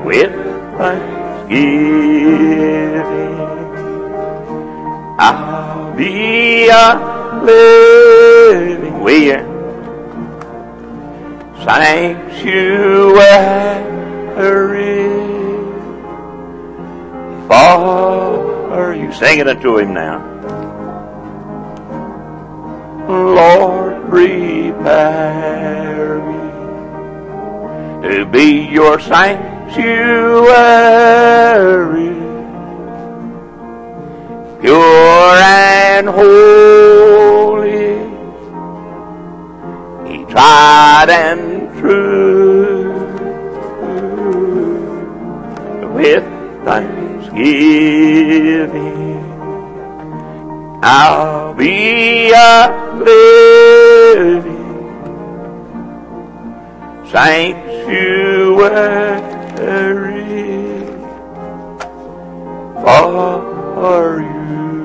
with thanksgiving. I'll be a living, will you? Sanctuary for you. Sing it unto Him now. Lord, prepare me to be your sanctuary, pure and holy, tried and true, with thanksgiving. I'll be a living sanctuary for you.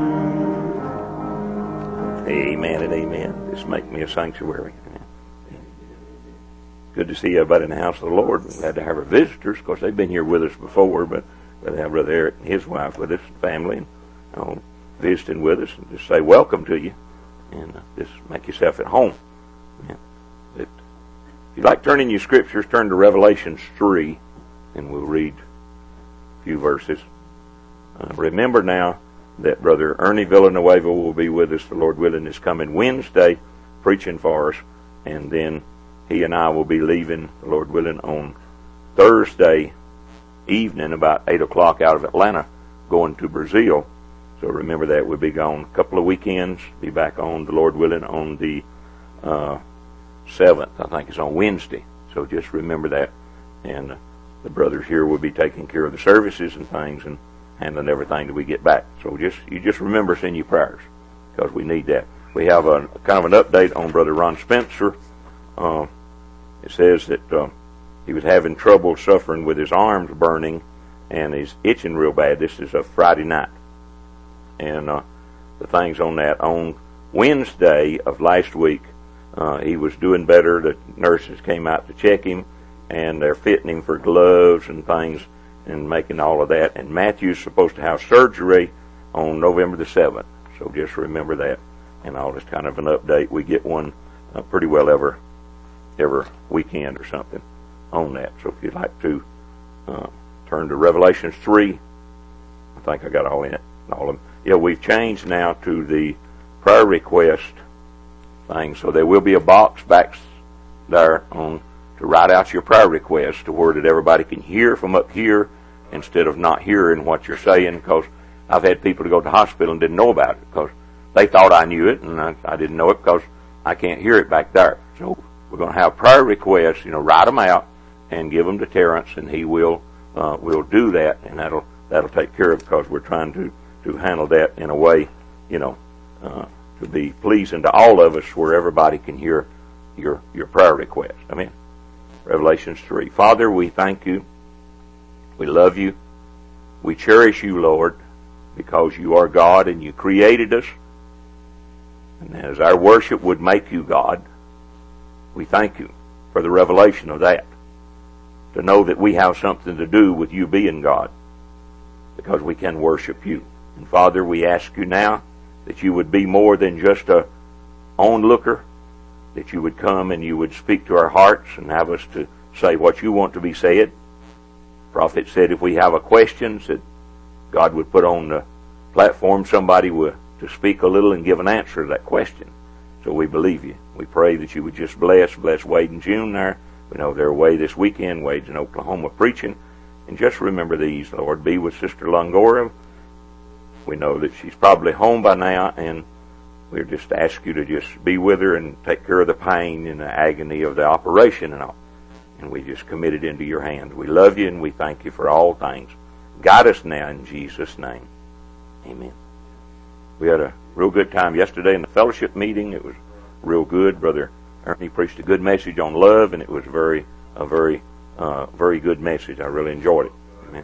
Amen and amen. Just make me a sanctuary. Good to see everybody in the house of the Lord. We're glad to have our visitors. Of course, they've been here with us before, but glad to have Brother Eric and his wife with us, family, and visiting with us, and just say welcome to you, and just make yourself at home. If you'd like to turn in your scriptures, turn to Revelation 3, and we'll read a few verses. Remember now that Brother Ernie Villanueva will be with us, the Lord willing, this coming Wednesday, preaching for us, and then he and I will be leaving, the Lord willing, on Thursday evening about 8 o'clock out of Atlanta, going to Brazil. So remember that. We'll be gone a couple of weekends, be back on, the Lord willing, on the 7th. I think it's on Wednesday. So just remember that. And the brothers here will be taking care of the services and things and handling everything till we get back. So you just remember us in your prayers, because we need that. We have a kind of an update on Brother Ron Spencer. It says that he was having trouble suffering with his arms burning, and he's itching real bad. This is a Friday night. And the things on that, on Wednesday of last week, he was doing better. The nurses came out to check him, and they're fitting him for gloves and things and making all of that. And Matthew's supposed to have surgery on November the 7th. So just remember that. And all this kind of an update. We get one pretty well every weekend or something on that. So if you'd like to turn to Revelation 3, I think I got all in it. All of them. Yeah, we've changed now to the prayer request thing, so there will be a box back there to write out your prayer request to where that everybody can hear from up here instead of not hearing what you're saying, because I've had people to go to the hospital and didn't know about it because they thought I knew it, and I didn't know it because I can't hear it back there. So we're going to have prayer requests, write them out and give them to Terrence, and he will do that, and that'll take care of it, because we're trying to handle that in a way, to be pleasing to all of us, where everybody can hear your prayer request. Amen. Revelation 3. Father, we thank you. We love you. We cherish you, Lord, because you are God and you created us. And as our worship would make you God, we thank you for the revelation of that. To know that we have something to do with you being God, because we can worship you. And Father, we ask you now that you would be more than just a onlooker, that you would come and you would speak to our hearts and have us to say what you want to be said. The prophet said if we have a question, that God would put on the platform somebody to speak a little and give an answer to that question. So we believe you. We pray that you would just bless Wade and June there. We know they're away this weekend. Wade's in Oklahoma preaching. And just remember these, Lord. Be with Sister Longora. We know that she's probably home by now, and we just ask you to just be with her and take care of the pain and the agony of the operation and all. And we just commit it into your hands. We love you, and we thank you for all things. Guide us now in Jesus' name. Amen. We had a real good time yesterday in the fellowship meeting. It was real good. Brother Ernie preached a good message on love, and it was a very good message. I really enjoyed it. Amen.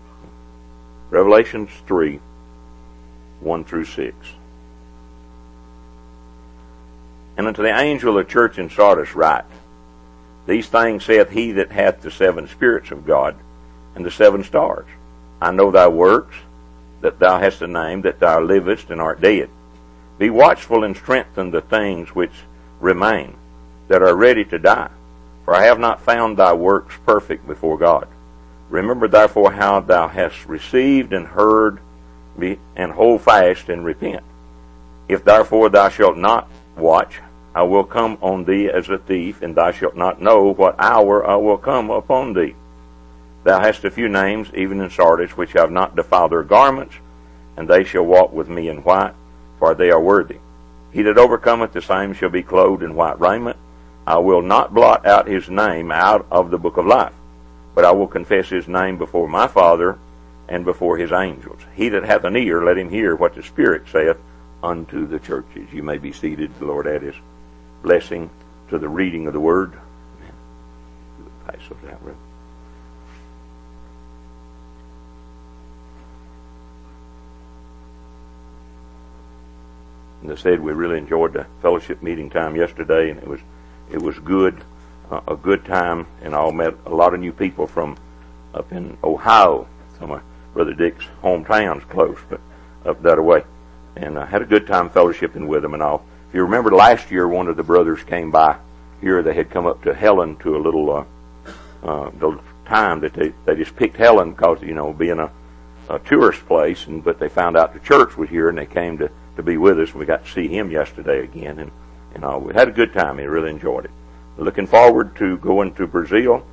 Revelation 3, 1 through 6. And unto the angel of the church in Sardis write, These things saith he that hath the seven spirits of God, and the 7 stars. I know thy works, that thou hast a name, that thou livest and art dead. Be watchful and strengthen the things which remain, that are ready to die. For I have not found thy works perfect before God. Remember therefore how thou hast received and heard, and hold fast and repent. If therefore thou shalt not watch, I will come on thee as a thief, and thou shalt not know what hour I will come upon thee. Thou hast a few names, even in Sardis, which have not defiled their garments, and they shall walk with me in white, for they are worthy. He that overcometh, the same shall be clothed in white raiment. I will not blot out his name out of the book of life, but I will confess his name before my Father and before his angels. He that hath an ear, let him hear what the Spirit saith unto the churches. You may be seated. The Lord add his blessing to the reading of the word. Amen. Pass those out, brother. As I said, we really enjoyed the fellowship meeting time yesterday, and it was good, a good time, and I met a lot of new people from up in Ohio. Some of Brother Dick's hometowns close, but up that way, and I had a good time fellowshipping with them and all. If you remember last year, one of the brothers came by here. They had come up to Helen to a little time that they just picked Helen because, being a tourist place, but they found out the church was here, and they came to be with us. We got to see him yesterday again, and all. We had a good time. He really enjoyed it. Looking forward to going to Brazil.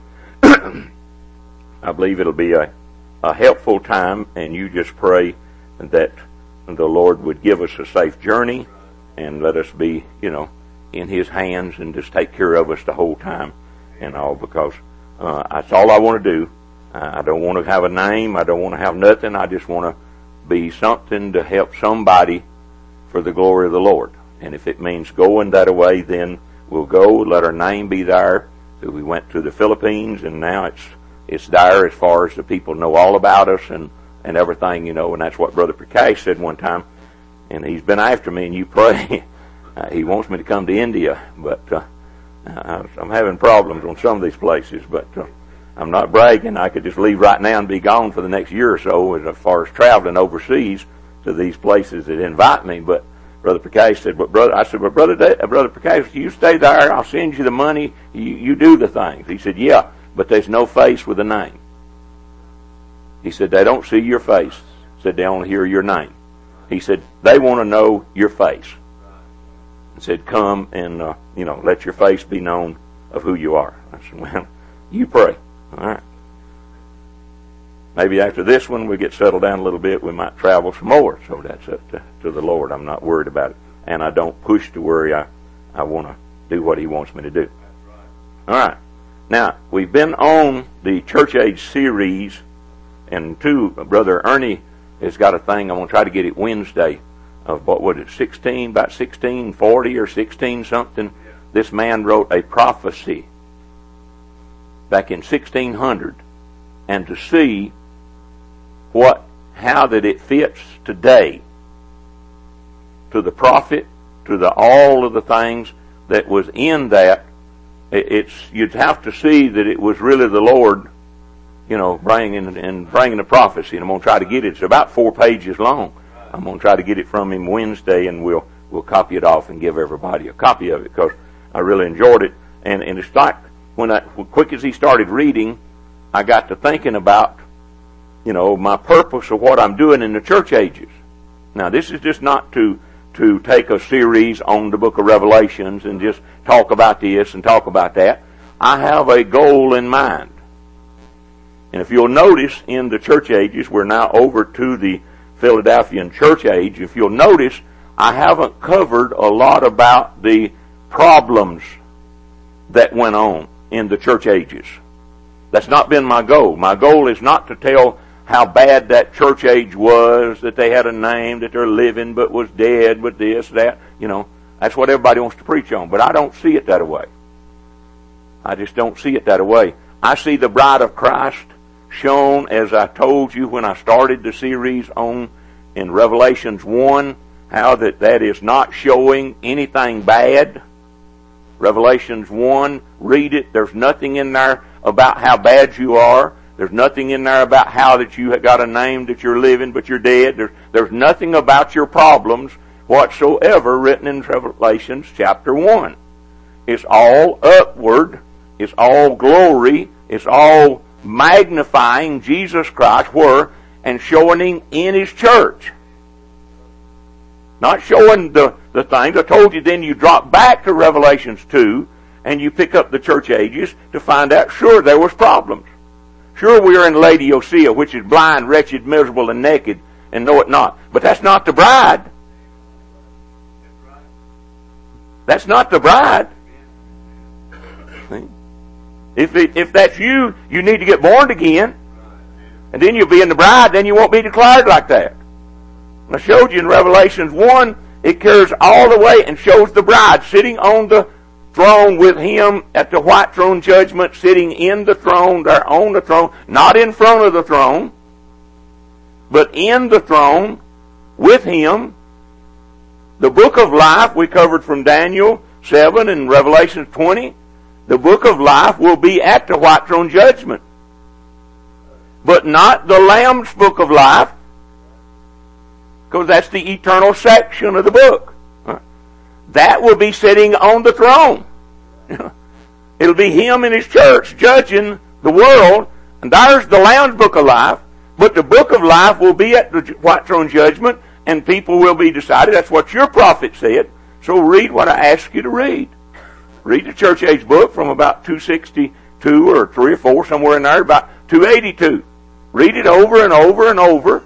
I believe it'll be a helpful time, and you just pray that the Lord would give us a safe journey and let us be, in His hands, and just take care of us the whole time and all, because that's all I want to do. I don't want to have a name. I don't want to have nothing. I just want to be something to help somebody for the glory of the Lord. And if it means going that way, then we'll go. Let our name be there. So we went to the Philippines, and now it's there as far as the people know all about us and everything, and that's what Brother Prakash said one time. And he's been after me, and you pray. He wants me to come to India, but I'm having problems on some of these places, but I'm not bragging. I could just leave right now and be gone for the next year or so as far as traveling overseas to these places that invite me. But Brother Prakash said, Brother Prakash, you stay there. I'll send you the money. You do the things. He said, yeah, but there's no face with a name. He said, they don't see your face. He said, they only hear your name. He said, they want to know your face. He said, come and, let your face be known of who you are. I said, well, you pray. All right. Maybe after this one we get settled down a little bit, we might travel some more. So that's up to the Lord. I'm not worried about it. And I don't push to worry. I want to do what He wants me to do. All right. Now, we've been on the Church Age series, and Brother Ernie has got a thing. I'm going to try to get it Wednesday of about 1640 or 16 something. This man wrote a prophecy back in 1600, and to see how that it fits today to the prophet, to all of the things that was in that. You'd have to see that it was really the Lord, bringing the prophecy. And I'm going to try to get it. It's about 4 pages long. I'm going to try to get it from him Wednesday, and we'll copy it off and give everybody a copy of it, because I really enjoyed it. And it's like when quick as he started reading, I got to thinking about, my purpose of what I'm doing in the church ages. Now, this is just not to take a series on the book of Revelations and just talk about this and talk about that. I have a goal in mind. And if you'll notice in the church ages, we're now over to the Philadelphian church age. If you'll notice, I haven't covered a lot about the problems that went on in the church ages. That's not been my goal. My goal is not to tell how bad that church age was, that they had a name, that they're living but was dead, but this, that. That's what everybody wants to preach on. But I don't see it that way. I just don't see it that way. I see the bride of Christ shown, as I told you when I started the series in Revelations 1, how that is not showing anything bad. Revelations 1, read it. There's nothing in there about how bad you are. There's nothing in there about how that you have got a name that you're living but you're dead. There's nothing about your problems whatsoever written in Revelation chapter 1. It's all upward. It's all glory. It's all magnifying Jesus Christ where and showing Him in His church. Not showing the things. I told you then you drop back to Revelations 2 and you pick up the church ages to find out, sure, there was problems. Sure, we are in Laodicea, which is blind, wretched, miserable, and naked, and know it not. But that's not the bride. That's not the bride. See? If that's you, you need to get born again. And then you'll be in the bride, then you won't be declared like that. I showed you in Revelations 1, it carries all the way and shows the bride sitting on the throne with Him at the white throne judgment, sitting in the throne, there on the throne, not in front of the throne, but in the throne with Him. The book of life we covered from Daniel 7 and Revelation 20. The book of life will be at the white throne judgment. But not the Lamb's book of life, because that's the eternal section of the book. That will be sitting on the throne. It'll be Him and His church judging the world, and there's the Lamb's book of life, but the book of life will be at the white throne judgment, and people will be decided. That's what your prophet said. So read what I ask you to read. Read the church age book from about 262 or 3 or 4, somewhere in there, about 282. Read it over and over and over,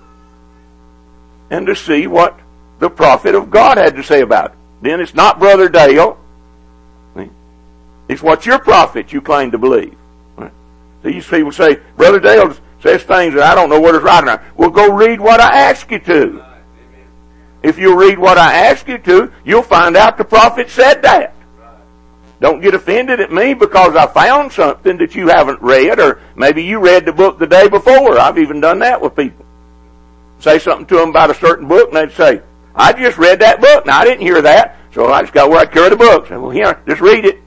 and to see what the prophet of God had to say about it. Then it's not Brother Dale. It's what your prophet you claim to believe. These people say, Brother Dale says things that I don't know what is right or not. Well, go read what I ask you to. If you read what I ask you to, you'll find out the prophet said that. Don't get offended at me because I found something that you haven't read, or maybe you read the book the day before. I've even done that with people. Say something to them about a certain book, and they'd say, I just read that book. Now, I didn't hear that, so I just got where I carry the book. Say, well, here, just read it.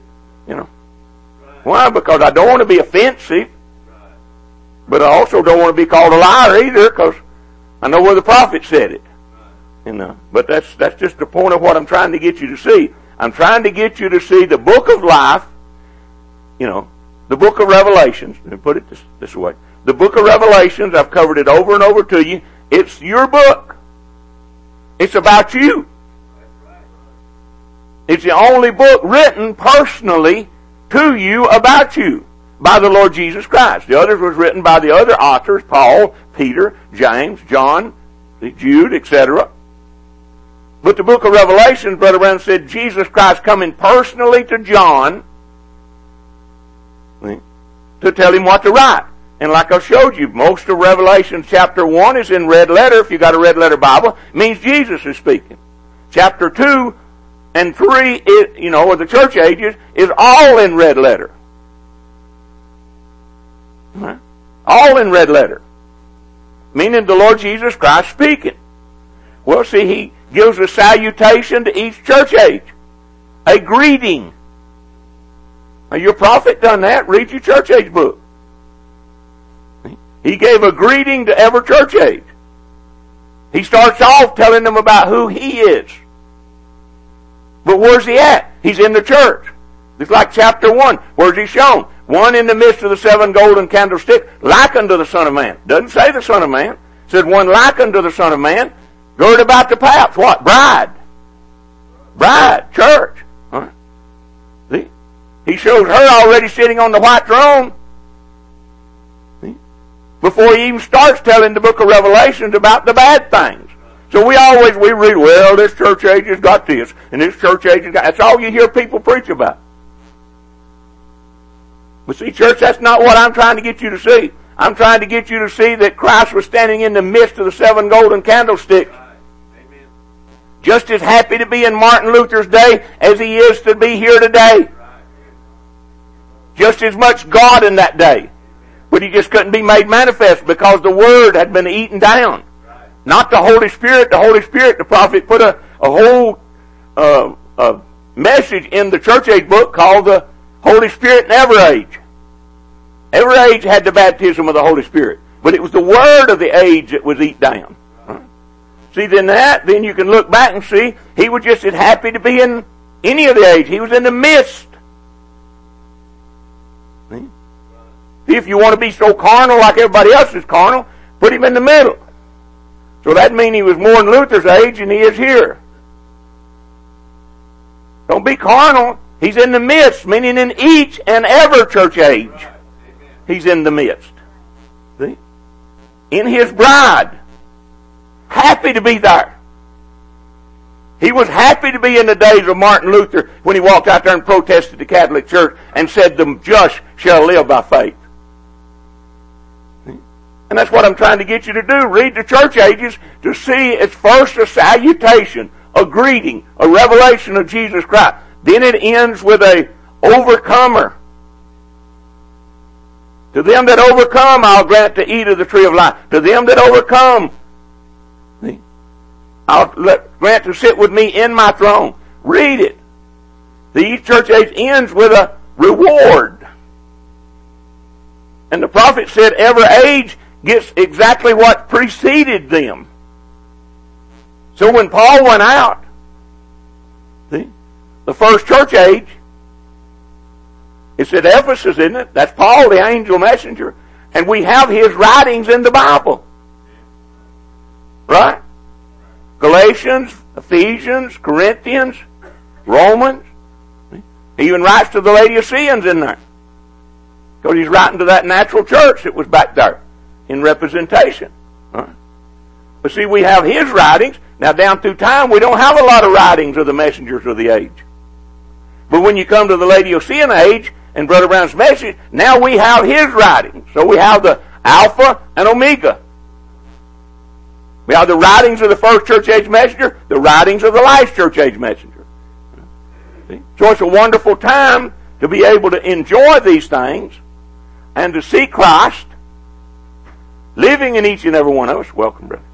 Why? Because I don't want to be offensive, but I also don't want to be called a liar either, because I know where the prophet said it. But that's just the point of what I'm trying to get you to see. I'm trying to get you to see the book of life, the book of Revelations. Let me put it this way. The book of Revelations, I've covered it over and over to you. It's your book. It's about you. It's the only book written personally to you about you by the Lord Jesus Christ. The others was written by the other authors, Paul, Peter, James, John, Jude, etc. But the book of Revelation, Brother Brown said, Jesus Christ coming personally to John to tell him what to write. And like I showed you, most of Revelation chapter 1 is in red letter. If you got a red letter Bible, it means Jesus is speaking. Chapter 2 and 3, of the church ages, is all in red letter. All in red letter. Meaning the Lord Jesus Christ speaking. Well, see, He gives a salutation to each church age. A greeting. Now, your prophet done that. Read your church age book. He gave a greeting to every church age. He starts off telling them about who He is. But where's He at? He's in the church. It's like chapter 1. Where's He shown? One in the midst of the 7 golden candlesticks, like unto the Son of Man. Doesn't say the Son of Man. It said one like unto the Son of Man, girded about the paps. What? Bride. Bride. Church. See? He shows her already sitting on the white throne. See? Before He even starts telling the book of Revelations about the bad things. So we read, well, this church age has got this, and this church age has got... That's all you hear people preach about. But see, church, that's not what I'm trying to get you to see. I'm trying to get you to see that Christ was standing in the midst of the 7 golden candlesticks. Amen. Just as happy to be in Martin Luther's day as He is to be here today. Just as much God in that day. But He just couldn't be made manifest because the Word had been eaten down. Not the Holy Spirit. The Holy Spirit, the prophet put a whole message in the church age book called the Holy Spirit in every age. Every age had the baptism of the Holy Spirit. But it was the word of the age that was eat down. Right? See, then you can look back and see he was just as happy to be in any of the age. He was in the midst. See? If you want to be so carnal like everybody else is carnal, put him in the middle. So that means he was more in Luther's age than he is here. Don't be carnal. He's in the midst, meaning in each and every church age. He's in the midst. See? In his bride. Happy to be there. He was happy to be in the days of Martin Luther when he walked out there and protested the Catholic Church and said, the just shall live by faith. See? And that's what I'm trying to get you to do. Read the church ages to see it's first a salutation, a greeting, a revelation of Jesus Christ. Then it ends with a overcomer. To them that overcome, I'll grant to eat of the tree of life. To them that overcome, I'll grant to sit with me in my throne. Read it. The church age ends with a reward. And the prophet said every age gets exactly what preceded them. So when Paul went out, see, the first church age, it's at Ephesus, isn't it? That's Paul, the angel messenger. And we have his writings in the Bible. Right? Galatians, Ephesians, Corinthians, Romans. He even writes to the Laodiceans in there. Because he's writing to that natural church that was back there in representation. Right? But see, we have his writings. Now down through time, we don't have a lot of writings of the messengers of the age. But when you come to the Laodicean age, and Brother Brown's message, now we have his writings. So we have the Alpha and Omega. We have the writings of the first church age messenger, the writings of the last church age messenger. See? So it's a wonderful time to be able to enjoy these things and to see Christ living in each and every one of us. Welcome, brother.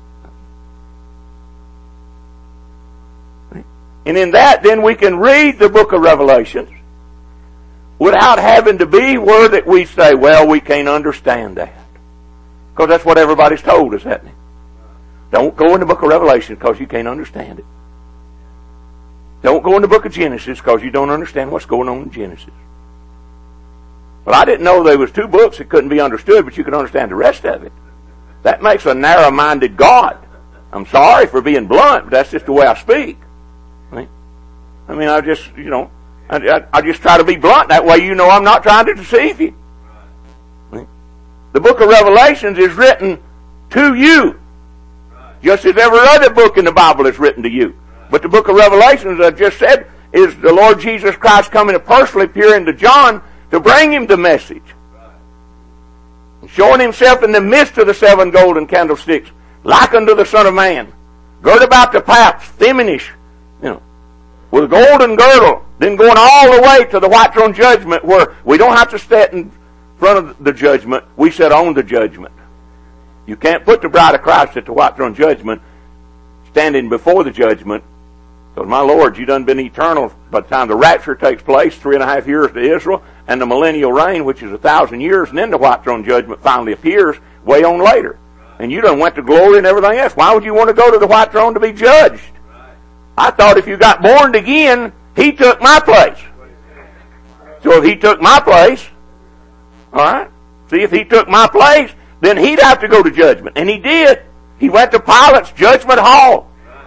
And in that, then we can read the book of Revelations without having to be where that we say, well, we can't understand that. Because that's what everybody's told us, hasn't it? Don't go in the book of Revelation because you can't understand it. Don't go in the book of Genesis because you don't understand what's going on in Genesis. Well, I didn't know there was two books that couldn't be understood, but you could understand the rest of it. That makes a narrow-minded God. I'm sorry for being blunt, but that's just the way I speak. I mean, I just, I just try to be blunt. That way you know I'm not trying to deceive you. The book of Revelations is written to you. Just as every other book in the Bible is written to you. But the book of Revelations, as I just said, is the Lord Jesus Christ coming to personally appear into John to bring him the message. Showing himself in the midst of the seven golden candlesticks, like unto the Son of Man. Girt about the paps, feminish, with a golden girdle, then going all the way to the white throne judgment where we don't have to stand in front of the judgment, we sit on the judgment. You can't put the bride of Christ at the white throne judgment standing before the judgment, because my Lord, you done been eternal by the time the rapture takes place, 3.5 years to Israel, and the millennial reign, which is 1,000 years, and then the white throne judgment finally appears way on later. And you done went to glory and everything else. Why would you want to go to the white throne to be judged? I thought if you got born again, he took my place. So if he took my place, alright, see, if he took my place, then he'd have to go to judgment. And he did. He went to Pilate's judgment hall.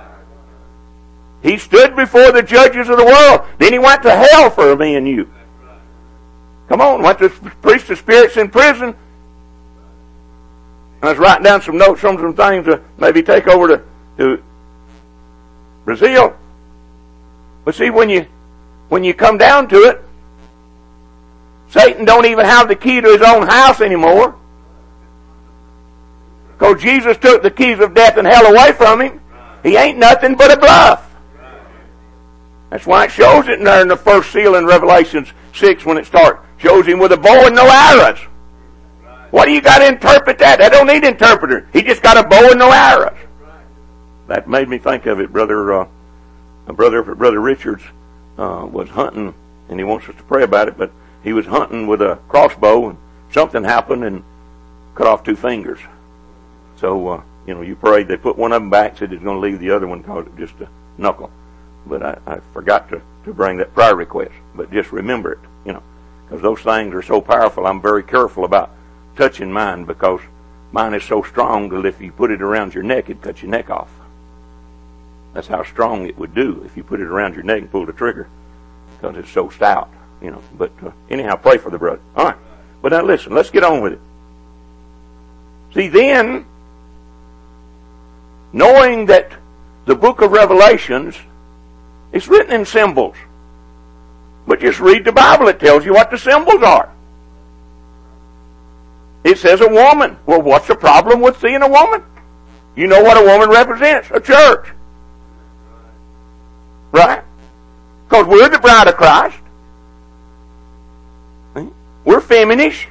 He stood before the judges of the world. Then he went to hell for me and you. Come on, went to preach to spirits in prison. I was writing down some notes from some things to maybe take over to Brazil. But see, when you come down to it, Satan don't even have the key to his own house anymore. Because Jesus took the keys of death and hell away from him. He ain't nothing but a bluff. That's why it shows it in there in the first seal in Revelation 6 when it starts. Shows him with a bow and no arrows. What do you got to interpret that? That don't need interpreter. He just got a bow and no arrows. That made me think of it. Brother Richards was hunting, and he wants us to pray about it, but he was hunting with a crossbow, and something happened and cut off 2 fingers. So, you prayed. They put one of them back, said it's going to leave the other one because it's just a knuckle. But I forgot to bring that prayer request. But just remember it, because those things are so powerful. I'm very careful about touching mine because mine is so strong that if you put it around your neck, it'd cut your neck off. That's how strong it would do if you put it around your neck and pull the trigger, because it's so stout, But anyhow, pray for the brother. All right. But now listen, let's get on with it. See, then, knowing that the book of Revelations is written in symbols, but just read the Bible, it tells you what the symbols are. It says a woman. Well, what's the problem with seeing a woman? You know what a woman represents? A church. Right? Because we're the bride of Christ. We're feminish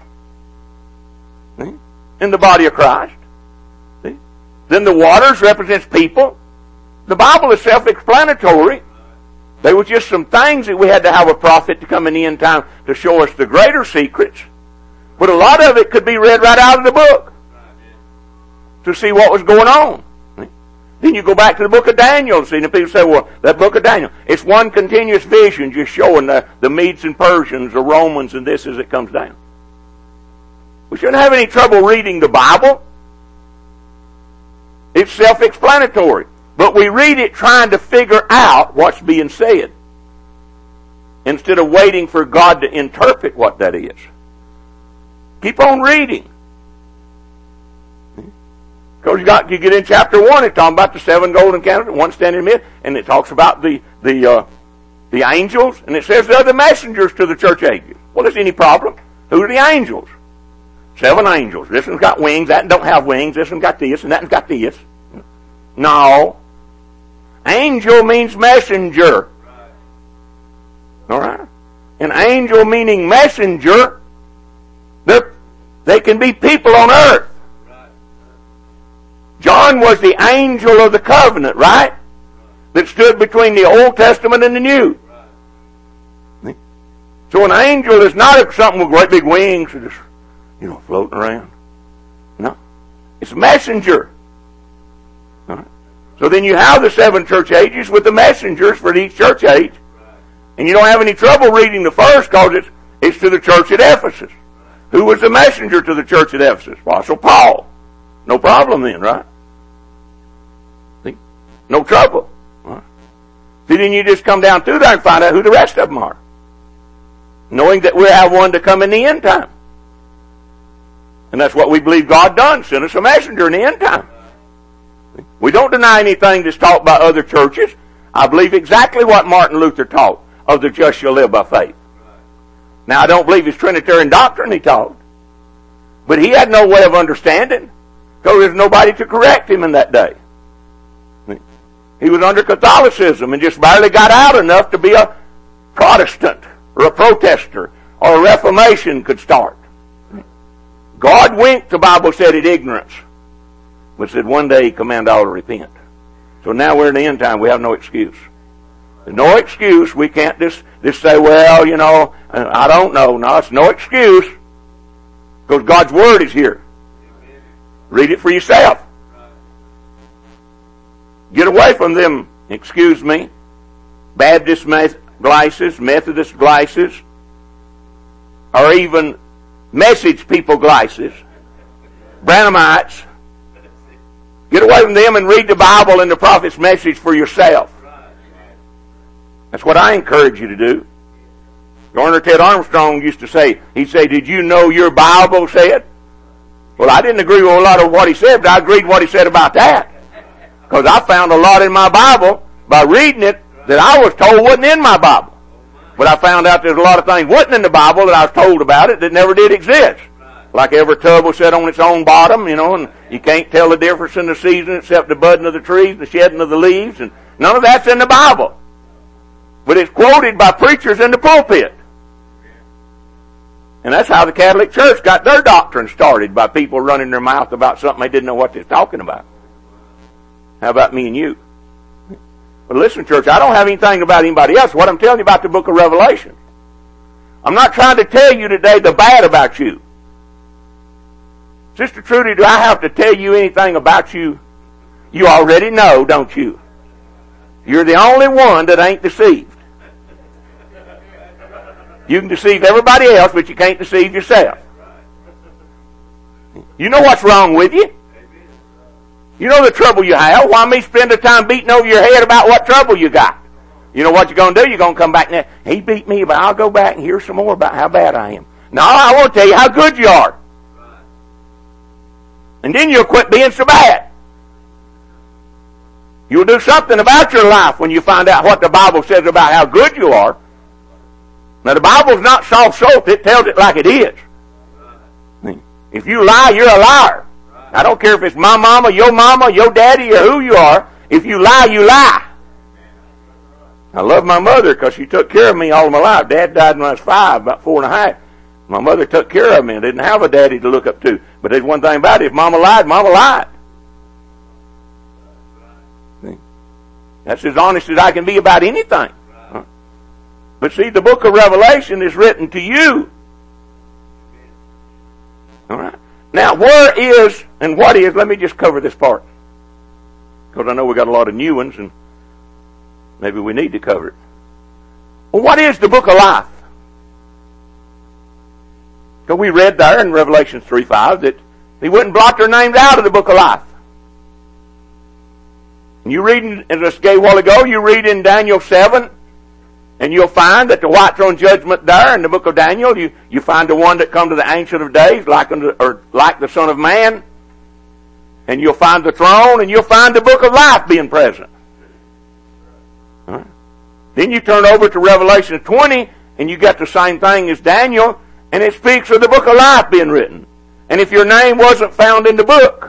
in the body of Christ. Then the waters represents people. The Bible is self-explanatory. There was just some things that we had to have a prophet to come in the end time to show us the greater secrets. But a lot of it could be read right out of the book to see what was going on. Then you go back to the book of Daniel and see, and people say, well, that book of Daniel, it's one continuous vision just showing the Medes and Persians, the Romans, and this as it comes down. We shouldn't have any trouble reading the Bible. It's self-explanatory. But we read it trying to figure out what's being said instead of waiting for God to interpret what that is. Keep on reading. Because you get in chapter 1, it's talking about the 7 golden candlesticks, one standing in the midst, and it talks about the angels, and it says they're the messengers to the church ages. Well, there's any problem. Who are the angels? 7 angels. This one's got wings, that one don't have wings, this one's got this, and that one's got this. No. Angel means messenger. Alright? An angel meaning messenger, they can be people on earth. John was the angel of the covenant, right? That stood between the Old Testament and the New. So an angel is not something with great big wings or just, floating around. No. It's a messenger. All right. So then you have the 7 church ages with the messengers for each church age. And you don't have any trouble reading the first because it's to the church at Ephesus. Who was the messenger to the church at Ephesus? Apostle Paul. No problem then, right? See? No trouble. Right? See, then you just come down through there and find out who the rest of them are. Knowing that we have one to come in the end time. And that's what we believe God done. Sent us a messenger in the end time. We don't deny anything that's taught by other churches. I believe exactly what Martin Luther taught, of the just shall live by faith. Now, I don't believe his Trinitarian doctrine he taught. But he had no way of understanding, because there was nobody to correct him in that day. He was under Catholicism and just barely got out enough to be a Protestant or a protester or a Reformation could start. God winked, the Bible said, at ignorance, but said one day He'd command all to repent. So now we're in the end time. We have no excuse. There's no excuse. We can't just say, well, I don't know. No, it's no excuse. Because God's Word is here. Read it for yourself. Get away from them, excuse me, Baptist glasses, Methodist glasses, or even message people glasses, Branhamites. Get away from them and read the Bible and the prophet's message for yourself. That's what I encourage you to do. Governor Ted Armstrong used to say, he'd say, did you know your Bible said? Well, I didn't agree with a lot of what he said, but I agreed with what he said about that. Because I found a lot in my Bible by reading it that I was told wasn't in my Bible. But I found out there's a lot of things wasn't in the Bible that I was told about it that never did exist. Like every tub was set on its own bottom, and you can't tell the difference in the season except the budding of the trees, the shedding of the leaves, and none of that's in the Bible. But it's quoted by preachers in the pulpit. And that's how the Catholic Church got their doctrine started, by people running their mouth about something they didn't know what they were talking about. How about me and you? But listen, church, I don't have anything about anybody else. What I'm telling you about the book of Revelation. I'm not trying to tell you today the bad about you. Sister Trudy, do I have to tell you anything about you? You already know, don't you? You're the only one that ain't deceived. You can deceive everybody else, but you can't deceive yourself. You know what's wrong with you. You know the trouble you have. Why me spend the time beating over your head about what trouble you got? You know what you're going to do? You're going to come back and he beat me, but I'll go back and hear some more about how bad I am. No, I want to tell you how good you are. And then you'll quit being so bad. You'll do something about your life when you find out what the Bible says about how good you are. Now the Bible's not soft soap. It tells it like it is. If you lie, you're a liar. I don't care if it's my mama, your daddy, or who you are. If you lie, you lie. I love my mother because she took care of me all of my life. Dad died when I was 5, about 4 and a half. My mother took care of me. I didn't have a daddy to look up to. But there's one thing about it. If Mama lied, Mama lied. See? That's as honest as I can be about anything. But see, the book of Revelation is written to you. All right. Now, where is and what is, let me just cover this part. Because I know we got a lot of new ones and maybe we need to cover it. Well, what is the book of life? Because we read there in Revelation 3:5 that he wouldn't blot their names out of the book of life. And you read, as I gave a while ago, you read in Daniel 7, and you'll find that the white throne judgment there in the book of Daniel, you find the one that come to the Ancient of Days, like the Son of Man. And you'll find the throne, and you'll find the book of life being present. All right. Then you turn over to Revelation 20, and you got the same thing as Daniel, and it speaks of the book of life being written. And if your name wasn't found in the book,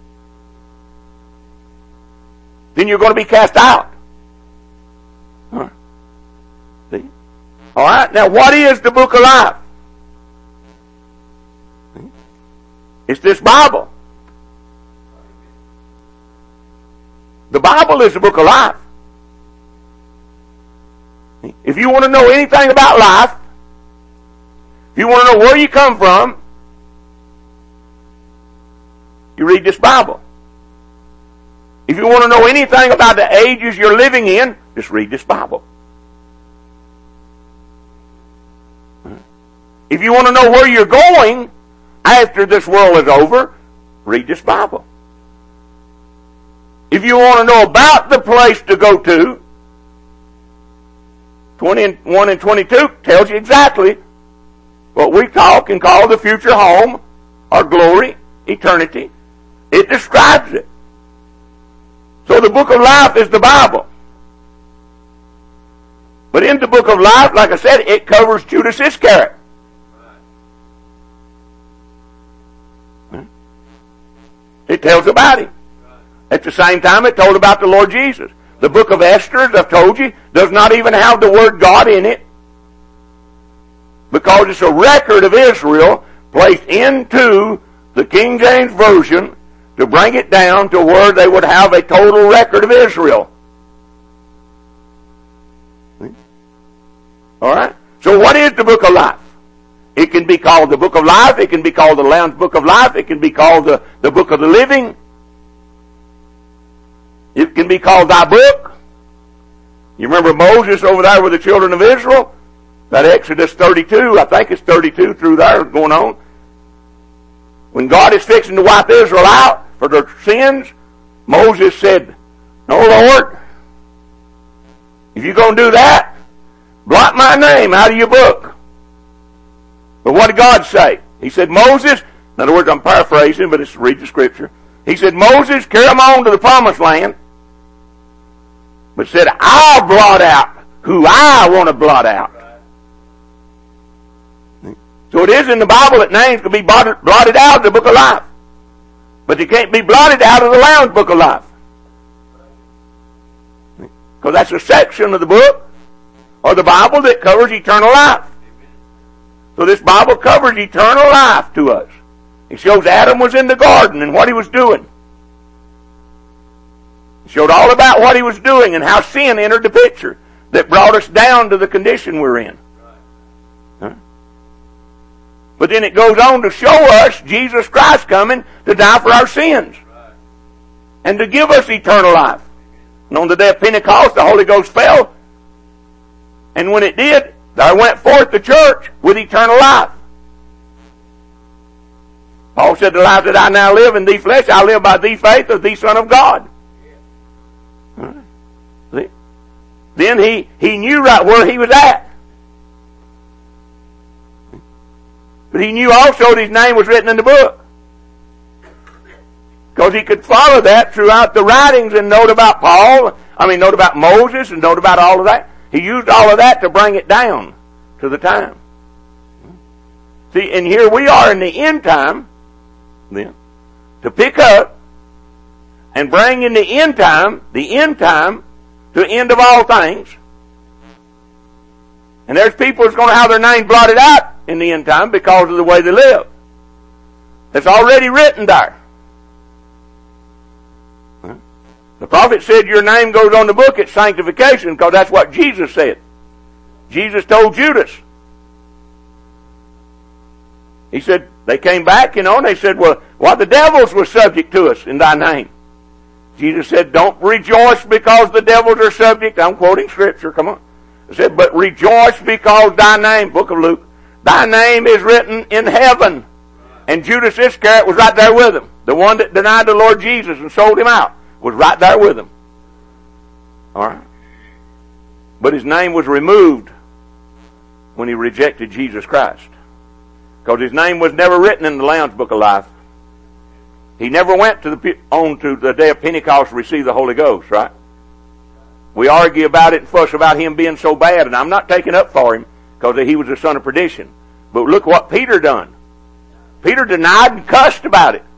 then you're going to be cast out. All right. See? All right. Now, what is the book of life? It's this Bible. The Bible is the book of life. If you want to know anything about life, if you want to know where you come from, you read this Bible. If you want to know anything about the ages you're living in, just read this Bible. If you want to know where you're going after this world is over, read this Bible. If you want to know about the place to go to, 21 and 22 tells you exactly what we can call the future home, or glory, eternity. It describes it. So the book of life is the Bible. But in the book of life, like I said, it covers Judas Iscariot. It tells about him. At the same time, it told about the Lord Jesus. The book of Esther, as I've told you, does not even have the word God in it, because it's a record of Israel placed into the King James Version to bring it down to where they would have a total record of Israel. All right? So what is the book of life? It can be called the book of life. It can be called the Lamb's book of life. It can be called the book of the living. It can be called thy book. You remember Moses over there with the children of Israel? That Exodus 32, I think it's 32 through there going on. When God is fixing to wipe Israel out for their sins, Moses said, "No, Lord, if you're going to do that, blot my name out of your book." But what did God say? He said, Moses, in other words, I'm paraphrasing, but it's read the scripture. He said, Moses, carry them on to the promised land. But said, I'll blot out who I want to blot out. So it is in the Bible that names can be blotted out of the book of life. But they can't be blotted out of the Lamb's book of life. Because that's a section of the book or the Bible that covers eternal life. So this Bible covers eternal life to us. It shows Adam was in the garden and what he was doing. It showed all about what he was doing and how sin entered the picture that brought us down to the condition we're in. Huh? But then it goes on to show us Jesus Christ coming to die for our sins. And to give us eternal life. And on the day of Pentecost, the Holy Ghost fell. And when it did, there went forth the church with eternal life. Paul said, the life that I now live in thee flesh, I live by thee faith of thee Son of God. See? Then he knew right where he was at. But he knew also that his name was written in the book. Because he could follow that throughout the writings and note about note about Moses and note about all of that. He used all of that to bring it down to the time. See, and here we are in the end time, then, to pick up and bring in the end time to the end of all things. And there's people that's going to have their name blotted out in the end time because of the way they live. It's already written there. The prophet said your name goes on the book at sanctification because that's what Jesus said. Jesus told Judas. He said, they came back, and they said, well, the devils were subject to us in thy name. Jesus said, don't rejoice because the devils are subject. I'm quoting scripture, come on. He said, but rejoice because thy name, book of Luke, thy name is written in heaven. And Judas Iscariot was right there with him. The one that denied the Lord Jesus and sold him out was right there with him. Alright? But his name was removed when he rejected Jesus Christ. Because his name was never written in the Lamb's Book of Life. He never went to the day of Pentecost to receive the Holy Ghost, right? We argue about it and fuss about him being so bad, and I'm not taking up for him because he was the son of perdition. But look what Peter done. Peter denied and cussed about it.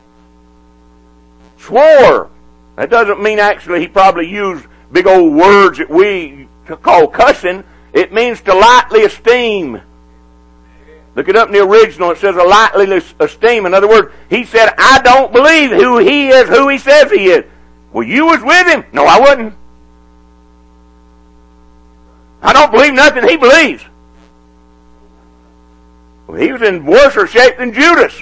Swore. That doesn't mean actually he probably used big old words that we call cussing. It means to lightly esteem. Look it up in the original. It says a lightly esteem. In other words, he said, I don't believe who he is, who he says he is. Well, you was with him. No, I wasn't. I don't believe nothing he believes. Well, he was in worse shape than Judas.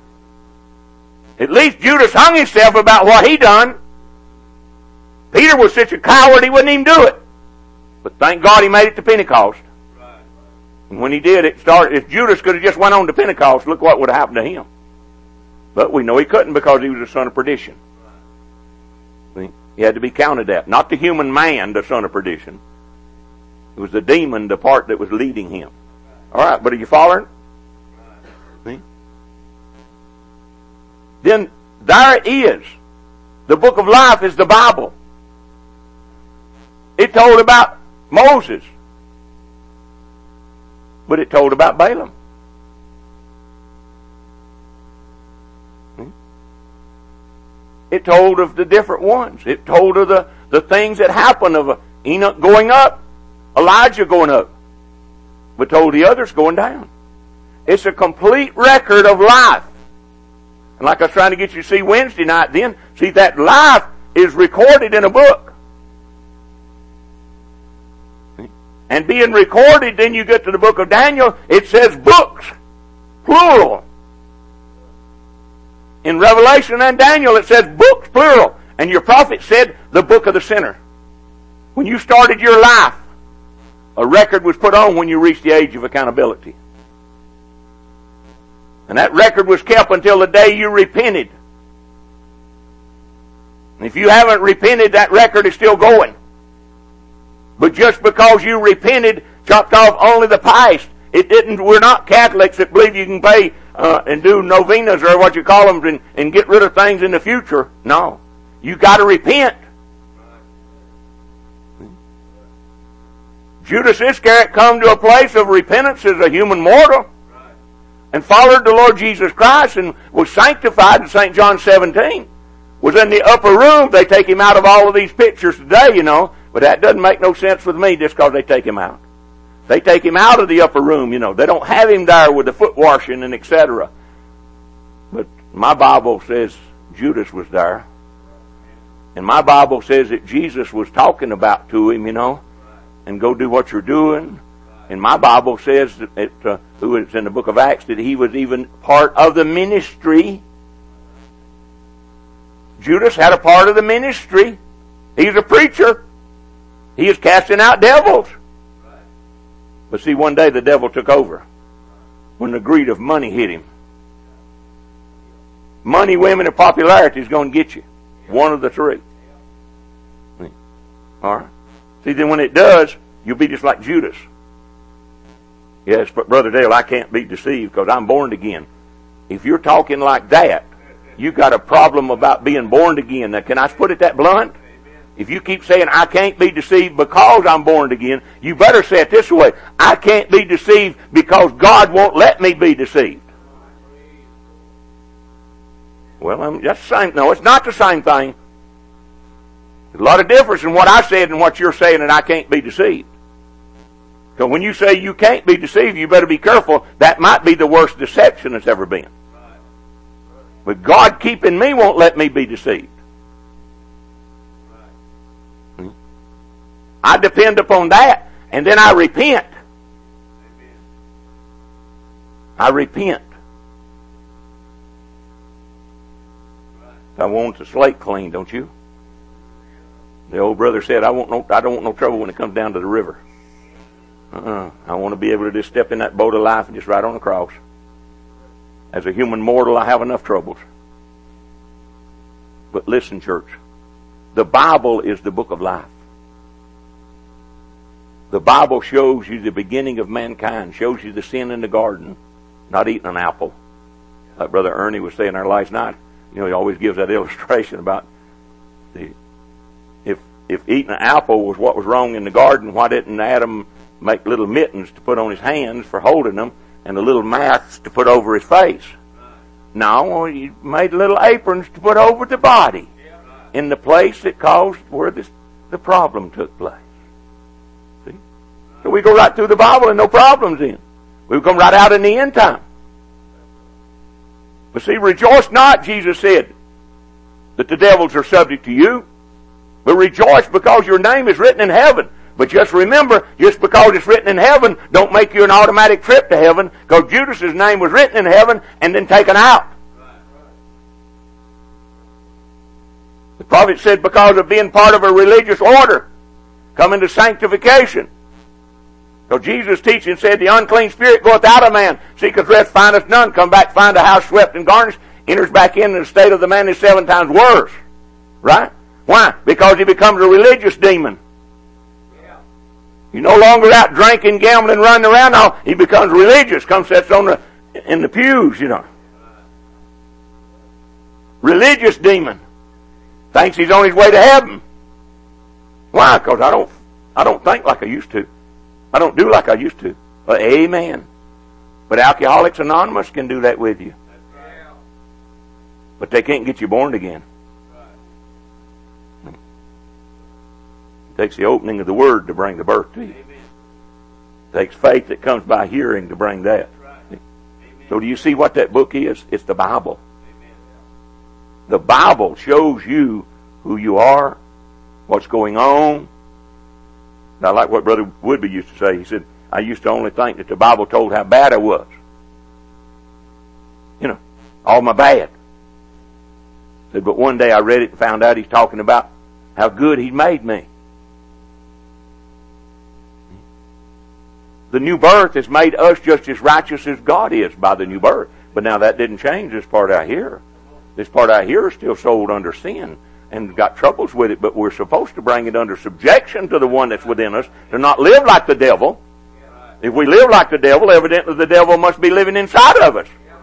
At least Judas hung himself about what he done. Peter was such a coward he wouldn't even do it. But thank God he made it to Pentecost. And when he did, it started. If Judas could have just went on to Pentecost, look what would have happened to him. But we know he couldn't because he was the son of perdition. See? He had to be counted at. Not the human man, the son of perdition. It was the demon, the part that was leading him. Alright, but are you following? See? Then there it is. The book of life is the Bible. It told about Moses. But it told about Balaam. It told of the different ones. It told of the things that happened of Enoch going up, Elijah going up, but told the others going down. It's a complete record of life. And like I was trying to get you to see Wednesday night then, see that life is recorded in a book. And being recorded, then you get to the book of Daniel, it says books, plural. In Revelation and Daniel it says books, plural. And your prophet said the book of the sinner. When you started your life, a record was put on when you reached the age of accountability. And that record was kept until the day you repented. And if you haven't repented, that record is still going. But just because you repented, chopped off only the past. It didn't. We're not Catholics that believe you can pay and do novenas or what you call them and get rid of things in the future. No, you got to repent. Judas Iscariot come to a place of repentance as a human mortal and followed the Lord Jesus Christ and was sanctified in St. John 17. Was in the upper room. They take him out of all of these pictures today, you know. But that doesn't make no sense with me just because they take him out. They take him out of the upper room, you know. They don't have him there with the foot washing and etc. But my Bible says Judas was there. And my Bible says that Jesus was talking about to him, you know. And go do what you're doing. And my Bible says that who is in the book of Acts that he was even part of the ministry. Judas had a part of the ministry. He's a preacher. He is casting out devils. But see, one day the devil took over when the greed of money hit him. Money, women, and popularity is going to get you. One of the three. All right? See, then when it does, you'll be just like Judas. Yes, but Brother Dale, I can't be deceived because I'm born again. If you're talking like that, you got a problem about being born again. Now, can I put it that blunt? If you keep saying, I can't be deceived because I'm born again, you better say it this way. I can't be deceived because God won't let me be deceived. Well, that's the same. No, it's not the same thing. There's a lot of difference in what I said and what you're saying, and I can't be deceived. Because when you say you can't be deceived, you better be careful. That might be the worst deception that's ever been. But God keeping me won't let me be deceived. I depend upon that, and then I repent. I repent. I want the slate clean, don't you? The old brother said, I don't want no trouble when it comes down to the river. I want to be able to just step in that boat of life and just ride on across. As a human mortal, I have enough troubles. But listen, church, the Bible is the book of life. The Bible shows you the beginning of mankind, shows you the sin in the garden, not eating an apple. Like Brother Ernie was saying there last night, he always gives that illustration about if eating an apple was what was wrong in the garden, why didn't Adam make little mittens to put on his hands for holding them and the little mats to put over his face? No, he made little aprons to put over the body in the place that caused where the problem took place. See? So we go right through the Bible and no problems in. We come right out in the end time. But see, rejoice not, Jesus said, that the devils are subject to you, but rejoice because your name is written in heaven. But just remember, just because it's written in heaven, don't make you an automatic trip to heaven, because Judas's name was written in heaven and then taken out. The prophet said because of being part of a religious order, come into sanctification. So Jesus' teaching said, the unclean spirit goeth out of man, seeketh rest, findeth none, come back, find a house swept and garnished, enters back in, and the state of the man is 7 times worse. Right? Why? Because he becomes a religious demon. You're no longer out drinking, gambling, running around. No, he becomes religious, comes sits in the pews, Religious demon. Thinks he's on his way to heaven. Why? Because I don't think like I used to. I don't do like I used to. Well, amen. But Alcoholics Anonymous can do that with you. But they can't get you born again. It takes the opening of the Word to bring the birth to you. It takes faith that comes by hearing to bring that. So do you see what that book is? It's the Bible. The Bible shows you who you are, what's going on. Now, like what Brother Woodby used to say, he said, I used to only think that the Bible told how bad I was. All my bad. He said, but one day I read it and found out he's talking about how good he made me. The new birth has made us just as righteous as God is by the new birth. But now that didn't change this part out here. This part out here is still sold under sin and got troubles with it, but we're supposed to bring it under subjection to the one that's within us, to not live like the devil. If we live like the devil, evidently the devil must be living inside of us.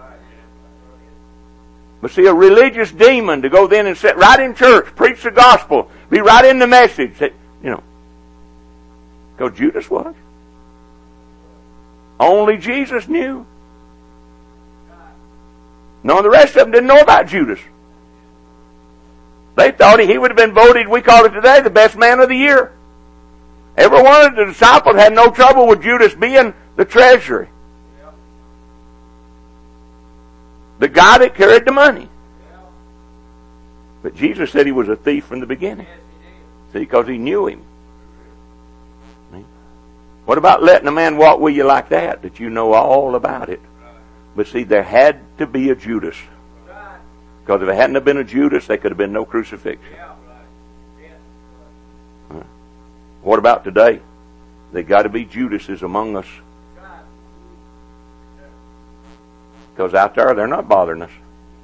But see, a religious demon to go then and sit right in church, preach the gospel, be right in the message, because Judas was. Only Jesus knew. None of the rest of them didn't know about Judas. They thought he would have been voted, we call it today, the best man of the year. Every one of the disciples had no trouble with Judas being the treasury. The guy that carried the money. But Jesus said he was a thief from the beginning. See, because he knew him. What about letting a man walk with you like that you know all about it? But see, there had to be a Judas. Because if it hadn't have been a Judas, there could have been no crucifixion. What about today? There got to be Judases among us. Because out there, they're not bothering us.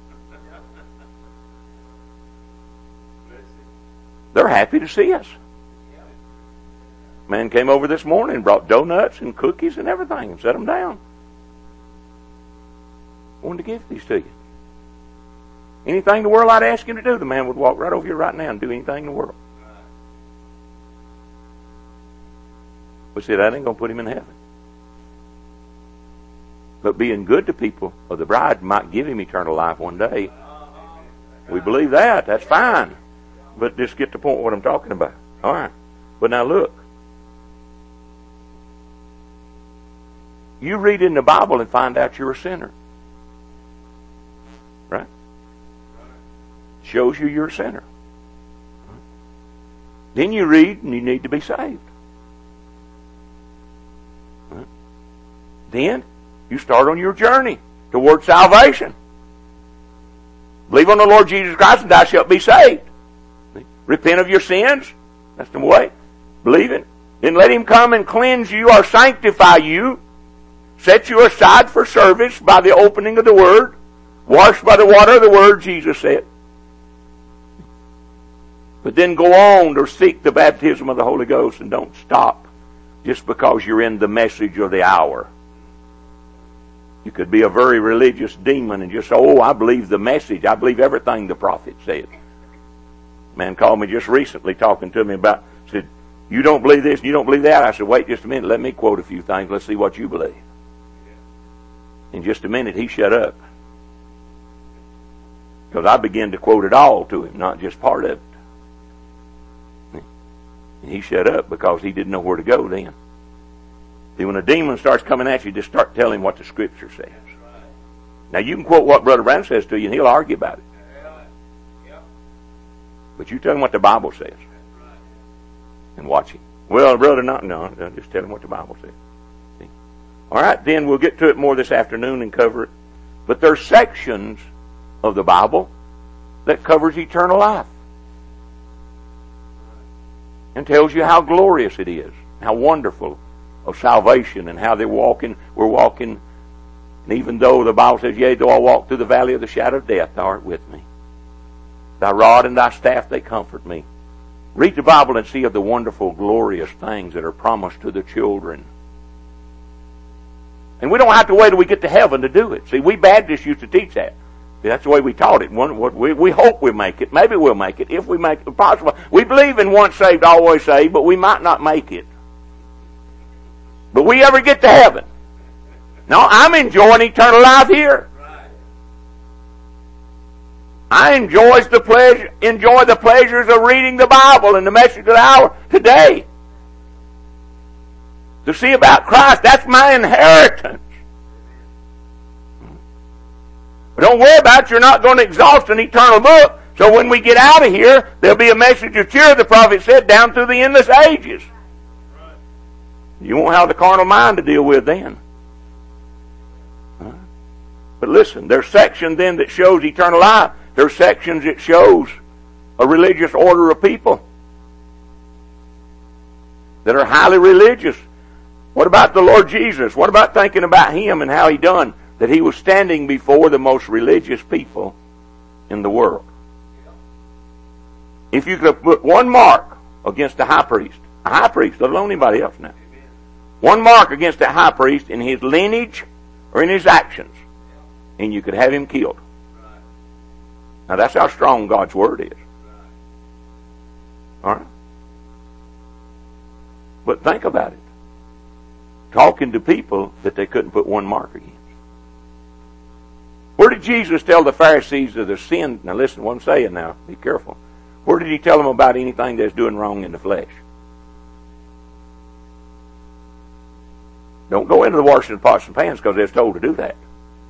They're happy to see us. Man came over this morning and brought donuts and cookies and everything and set them down. I wanted to give these to you. Anything in the world I'd ask him to do, the man would walk right over here right now and do anything in the world. But see, that ain't going to put him in heaven. But being good to people of the bride might give him eternal life one day. We believe that. That's fine. But just get the point of what I'm talking about. All right. But now look. You read in the Bible and find out you're a sinner. Right? Shows you you're a sinner. Then you read and you need to be saved. Right? Then you start on your journey toward salvation. Believe on the Lord Jesus Christ and thou shalt be saved. Repent of your sins. That's the way. Believe it. Then let Him come and cleanse you or sanctify you. Set you aside for service by the opening of the Word. Washed by the water of the Word, Jesus said. But then go on to seek the baptism of the Holy Ghost and don't stop just because you're in the message of the hour. You could be a very religious demon and just say, oh, I believe the message. I believe everything the prophet said. Man called me just recently talking to me about, said, you don't believe this and you don't believe that. I said, wait just a minute. Let me quote a few things. Let's see what you believe. In just a minute, he shut up. Because I began to quote it all to him, not just part of it. And he shut up because he didn't know where to go then. See, when a demon starts coming at you, just start telling him what the Scripture says. Now, you can quote what Brother Brown says to you, and he'll argue about it. But you tell him what the Bible says. And watch him. Well, brother, no, just tell him what the Bible says. See? All right, then we'll get to it more this afternoon and cover it. But there's sections of the Bible that covers eternal life. And tells you how glorious it is, how wonderful of salvation, and how we're walking. And even though the Bible says, yea, though I walk through the valley of the shadow of death, thou art with me. Thy rod and thy staff, they comfort me. Read the Bible and see of the wonderful, glorious things that are promised to the children. And we don't have to wait till we get to heaven to do it. See, we Baptists used to teach that. See, that's the way we taught it. We hope we make it. Maybe we'll make it. If we make it possible. We believe in once saved, always saved, but we might not make it. But we ever get to heaven? No, I'm enjoying eternal life here. I enjoy the pleasures of reading the Bible and the message of the hour today. To see about Christ, that's my inheritance. But don't worry about it, you're not going to exhaust an eternal book. So when we get out of here, there'll be a message of cheer, the prophet said, down through the endless ages. You won't have the carnal mind to deal with then. But listen, there's section then that shows eternal life. There's sections that shows a religious order of people that are highly religious. What about the Lord Jesus? What about thinking about Him and how He done that He was standing before the most religious people in the world? If you could put one mark against a high priest, let alone anybody else now, one mark against that high priest in his lineage or in his actions, and you could have him killed. Now that's how strong God's Word is. All right? But think about it. Talking to people that they couldn't put one mark against. Where did Jesus tell the Pharisees of their sin? Now listen what I'm saying now. Be careful. Where did He tell them about anything that's doing wrong in the flesh? Don't go into the washing of pots and pans because they was told to do that.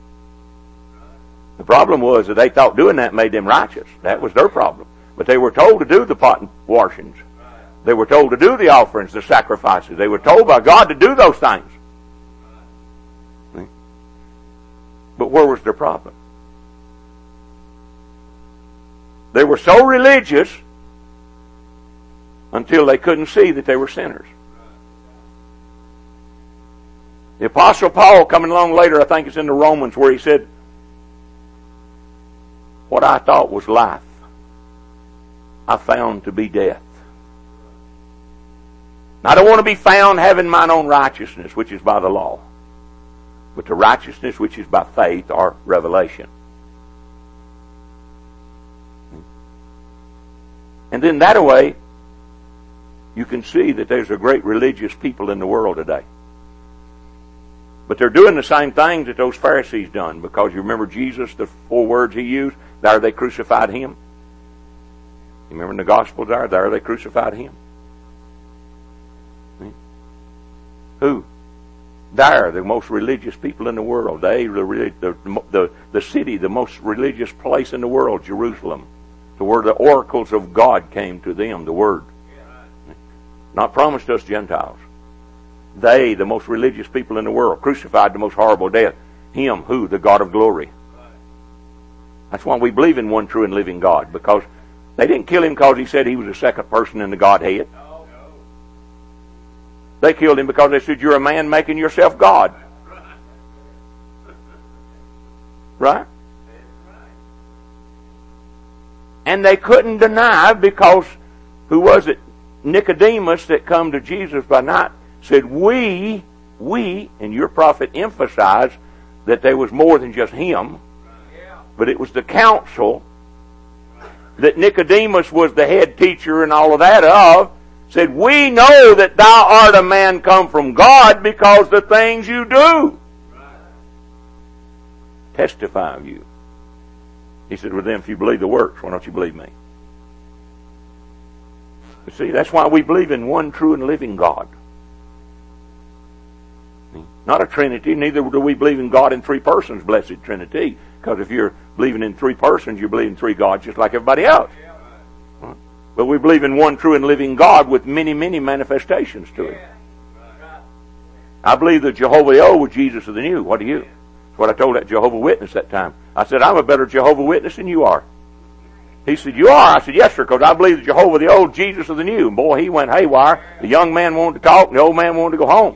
The problem was that they thought doing that made them righteous. That was their problem. But they were told to do the pot and washings. They were told to do the offerings, the sacrifices. They were told by God to do those things. But where was their problem? They were so religious until they couldn't see that they were sinners. The Apostle Paul, coming along later, I think it's in the Romans, where he said, what I thought was life, I found to be death. I don't want to be found having mine own righteousness, which is by the law, but the righteousness which is by faith or revelation. And then that way, you can see that there's a great religious people in the world today. But they're doing the same things that those Pharisees done, because you remember Jesus, the 4 words he used, there they crucified him. You remember in the Gospels there they crucified him. Who? There, the most religious people in the world. They, the city, the most religious place in the world, Jerusalem, to where the oracles of God came to them, the Word. Not promised us Gentiles. They, the most religious people in the world, crucified the most horrible death. Him, who? The God of glory. That's why we believe in one true and living God, because they didn't kill him because he said he was the second person in the Godhead. They killed him because they said, you're a man making yourself God. Right? And they couldn't deny, because who was it? Nicodemus that come to Jesus by night said, we, and your prophet emphasized that there was more than just him, but it was the council that Nicodemus was the head teacher and all of that of, said, we know that thou art a man come from God because the things you do testify of you. He said, well then, if you believe the works, why don't you believe me? You see, that's why we believe in one true and living God. Not a Trinity, neither do we believe in God in 3 persons, blessed Trinity. Because if you're believing in 3 persons, you believe in 3 gods just like everybody else. But we believe in one true and living God with many, many manifestations to Him. I believe that Jehovah the Old was Jesus of the New. What do you? That's what I told that Jehovah Witness that time. I said, I'm a better Jehovah Witness than you are. He said, you are? I said, yes, sir, because I believe that Jehovah the Old, Jesus of the New. And boy, he went haywire. The young man wanted to talk, and the old man wanted to go home.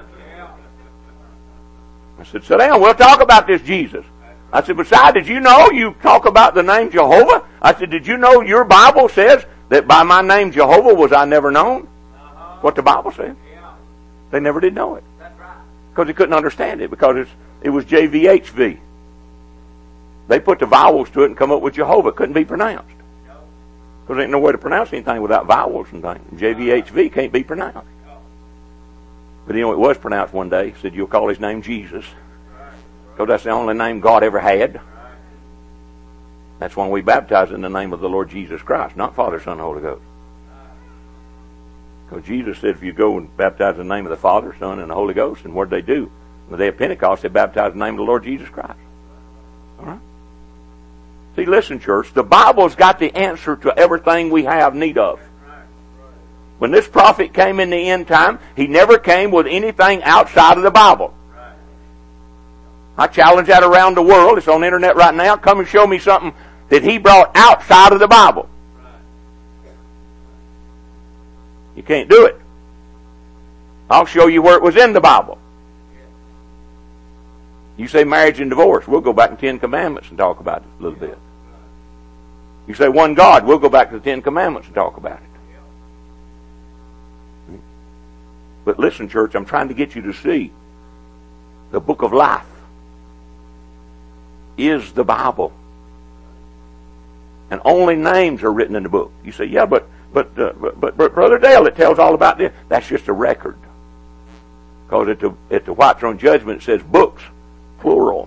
I said, sit down, we'll talk about this Jesus. I said, besides, did you know you talk about the name Jehovah? I said, did you know your Bible says that by my name Jehovah was I never known? What the Bible said. They never did know it. Because they couldn't understand it, because it was JVHV. They put the vowels to it and come up with Jehovah. It couldn't be pronounced. Because there ain't no way to pronounce anything without vowels and things. JVHV can't be pronounced. But it was pronounced one day. He said, you'll call his name Jesus. Because that's the only name God ever had. That's why we baptize in the name of the Lord Jesus Christ, not Father, Son, and Holy Ghost. Because Jesus said, if you go and baptize in the name of the Father, Son, and the Holy Ghost, and what did they do? On the day of Pentecost, they baptized in the name of the Lord Jesus Christ. All right? See, listen, church, the Bible's got the answer to everything we have need of. When this prophet came in the end time, he never came with anything outside of the Bible. I challenge that around the world. It's on the internet right now. Come and show me something that he brought outside of the Bible. You can't do it. I'll show you where it was in the Bible. You say marriage and divorce, we'll go back to the 10 Commandments and talk about it a little bit. You say one God, we'll go back to the 10 Commandments and talk about it. But listen, church, I'm trying to get you to see the book of life is the Bible. And only names are written in the book. You say, yeah, but Brother Dale, it tells all about this. That's just a record. Because at the White Throne Judgment it says books, plural.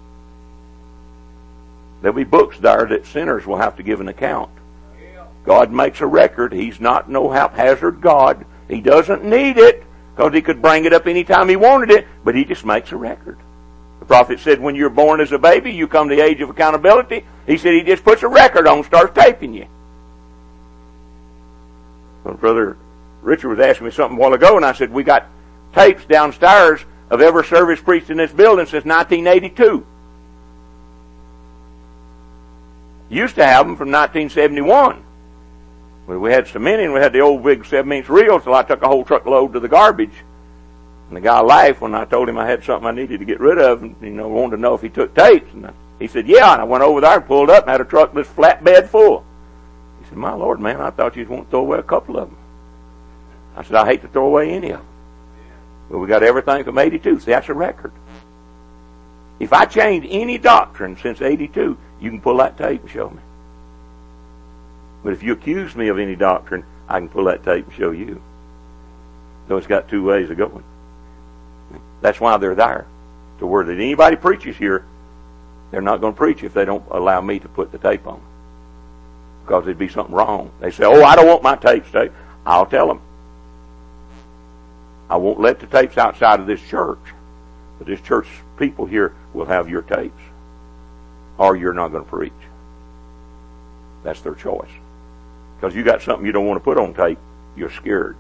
There'll be books there that sinners will have to give an account. God makes a record. He's not no haphazard God. He doesn't need it, because he could bring it up anytime he wanted it, but he just makes a record. The prophet said when you're born as a baby, you come to the age of accountability. He said he just puts a record on, starts taping you. Well, Brother Richard was asking me something a while ago, and I said, we got tapes downstairs of every service preached in this building since 1982. Used to have them from 1971. When we had so many, and we had the old big 7-inch reels, so I took a whole truckload to the garbage. And the guy laughed when I told him I had something I needed to get rid of, and wanted to know if he took tapes. And he said, yeah, and I went over there and pulled up and had a truck this flatbed full. He said, my Lord, man, I thought you'd want to throw away a couple of them. I said, I hate to throw away any of them. But we got everything from 82. See, that's a record. If I change any doctrine since 82, you can pull that tape and show me. But if you accuse me of any doctrine, I can pull that tape and show you. So it's got two ways of going. That's why they're there. To where that anybody preaches here, they're not going to preach if they don't allow me to put the tape on. Because there'd be something wrong. They say, oh, I don't want my tapes taped. I'll tell them. I won't let the tapes outside of this church. But this church people here will have your tapes. Or you're not going to preach. That's their choice. Because you got something you don't want to put on tape, you're scared.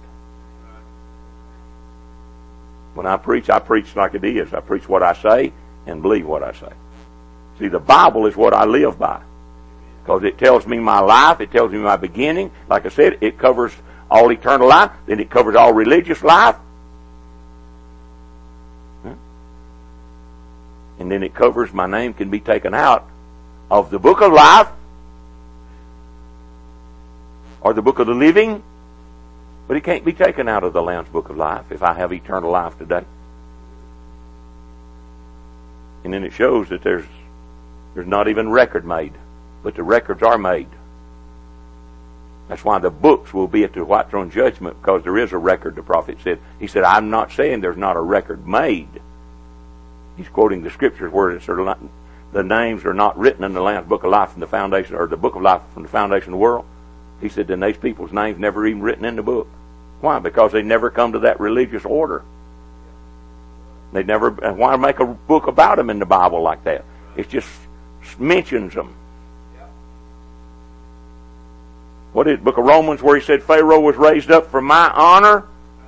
When I preach like it is. I preach what I say and believe what I say. See, the Bible is what I live by. Because it tells me my life, it tells me my beginning. Like I said, it covers all eternal life, then it covers all religious life. And then it covers my name can be taken out of the book of life or the book of the living, but it can't be taken out of the Lamb's book of life if I have eternal life today. And then it shows that there's not even record made, but the records are made. That's why the books will be at the white throne judgment, because there is a record, the prophet said. He said, I'm not saying there's not a record made. He's quoting the scriptures where the names are not written in the Lamb's book of life from the foundation, or the book of life from the foundation of the world. He said, then these people's names never even written in the book. Why? Because they never come to that religious order. They never. Why make a book about them in the Bible like that? It just mentions them. What is the book of Romans where he said Pharaoh was raised up for my honor,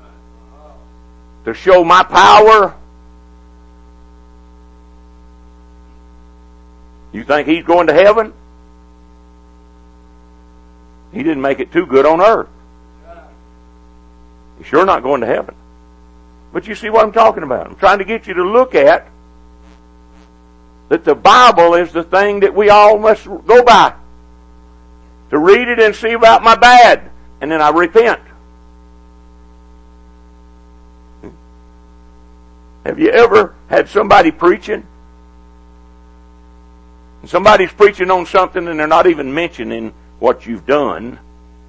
to show my power? You think he's going to heaven? He didn't make it too good on earth. He's sure not going to heaven. But you see what I'm talking about. I'm trying to get you to look at that the Bible is the thing that we all must go by. To read it and see about my bad. And then I repent. Have you ever had somebody preaching? And somebody's preaching on something and they're not even mentioning what you've done.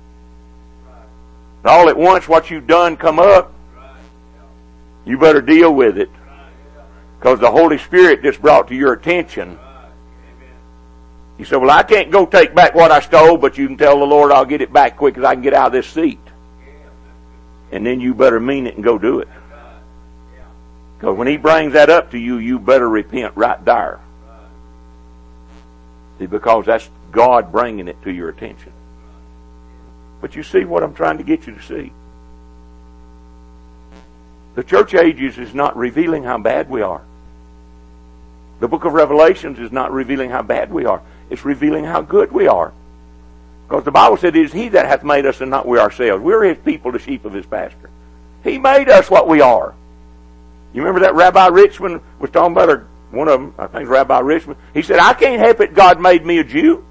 And all at once what you've done come up. You better deal with it. Because the Holy Spirit just brought to your attention. You say, well, I can't go take back what I stole, but you can tell the Lord I'll get it back quick as I can get out of this seat. And then you better mean it and go do it. Because when He brings that up to you, you better repent right there. See, because that's God bringing it to your attention. But you see what I'm trying to get you to see. The church ages is not revealing how bad we are. The book of Revelations is not revealing how bad we are. It's revealing how good we are. Because the Bible said it is He that hath made us and not we ourselves. We're His people, the sheep of His pasture. He made us what we are. You remember that Rabbi Richmond was talking about, one of them, I think Rabbi Richmond, he said, I can't help it, God made me a Jew.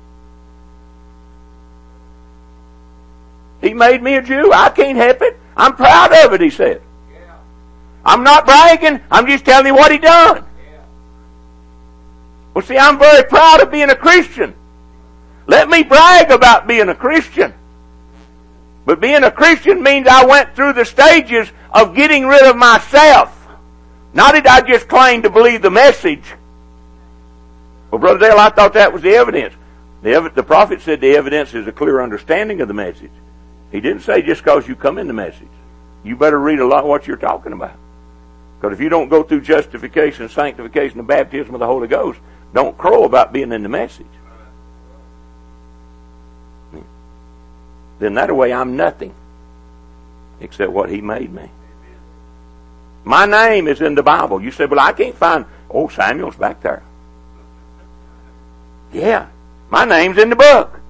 He made me a Jew. I can't help it. I'm proud of it, he said. I'm not bragging. I'm just telling you what He done. Well, see, I'm very proud of being a Christian. Let me brag about being a Christian. But being a Christian means I went through the stages of getting rid of myself. Not that I just claimed to believe the message. Well, Brother Dale, I thought that was the evidence. The prophet said the evidence is a clear understanding of the message. He didn't say just because you come in the message. You better read a lot what you're talking about. Because if you don't go through justification, sanctification, and baptism of the Holy Ghost, don't crow about being in the message. Then that way I'm nothing. except what He made me. My name is in the Bible. You say, well, I can't find... Oh, Samuel's back there. Yeah, my name's in the book.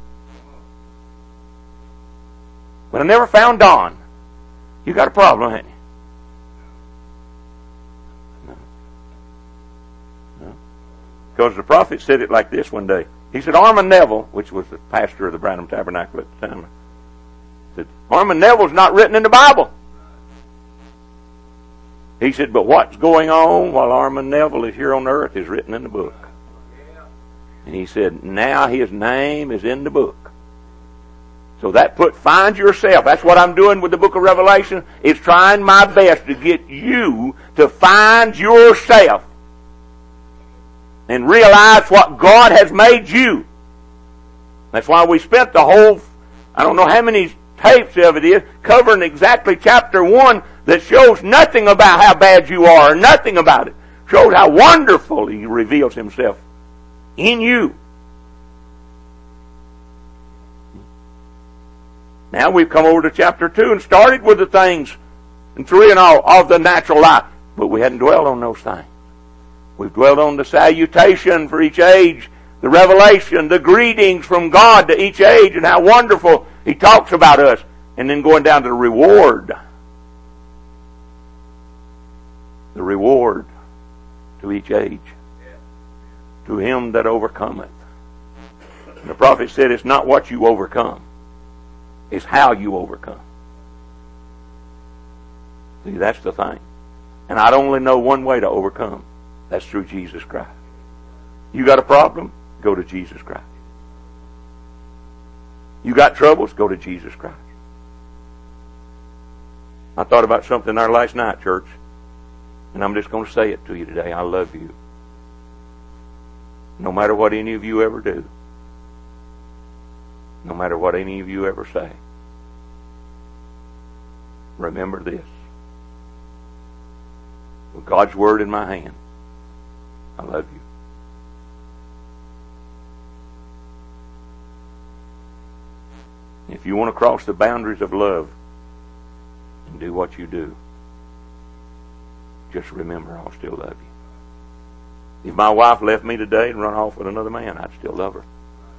But I never found Don. You got a problem, haven't you? No. Because the prophet said it like this one day. He said, Armand Neville, which was the pastor of the Branham Tabernacle at the time, said, Armand Neville's not written in the Bible. He said, but what's going on while Armand Neville is here on earth is written in the book. And he said, now his name is in the book. So find yourself. That's what I'm doing with the book of Revelation. It's trying my best to get you to find yourself and realize what God has made you. That's why we spent the whole, I don't know how many tapes of it is, covering exactly chapter 1 that shows nothing about how bad you are, nothing about it. Shows how wonderful He reveals Himself in you. Now we've come over to chapter 2 and started with the things and 3 and all of the natural life. But we hadn't dwelled on those things. We've dwelled on the salutation for each age, the revelation, the greetings from God to each age, and how wonderful He talks about us. And then going down to the reward. The reward to each age. To him that overcometh. And the prophet said it's not what you overcome. It's how you overcome. See, that's the thing. And I only know one way to overcome. That's through Jesus Christ. You got a problem? Go to Jesus Christ. You got troubles? Go to Jesus Christ. I thought about something there last night, church. And I'm just going to say it to you today. I love you. No matter what any of you ever do. No matter what any of you ever say. Remember this. With God's Word in my hand, I love you. If you want to cross the boundaries of love and do what you do, just remember I'll still love you. If my wife left me today and run off with another man, I'd still love her.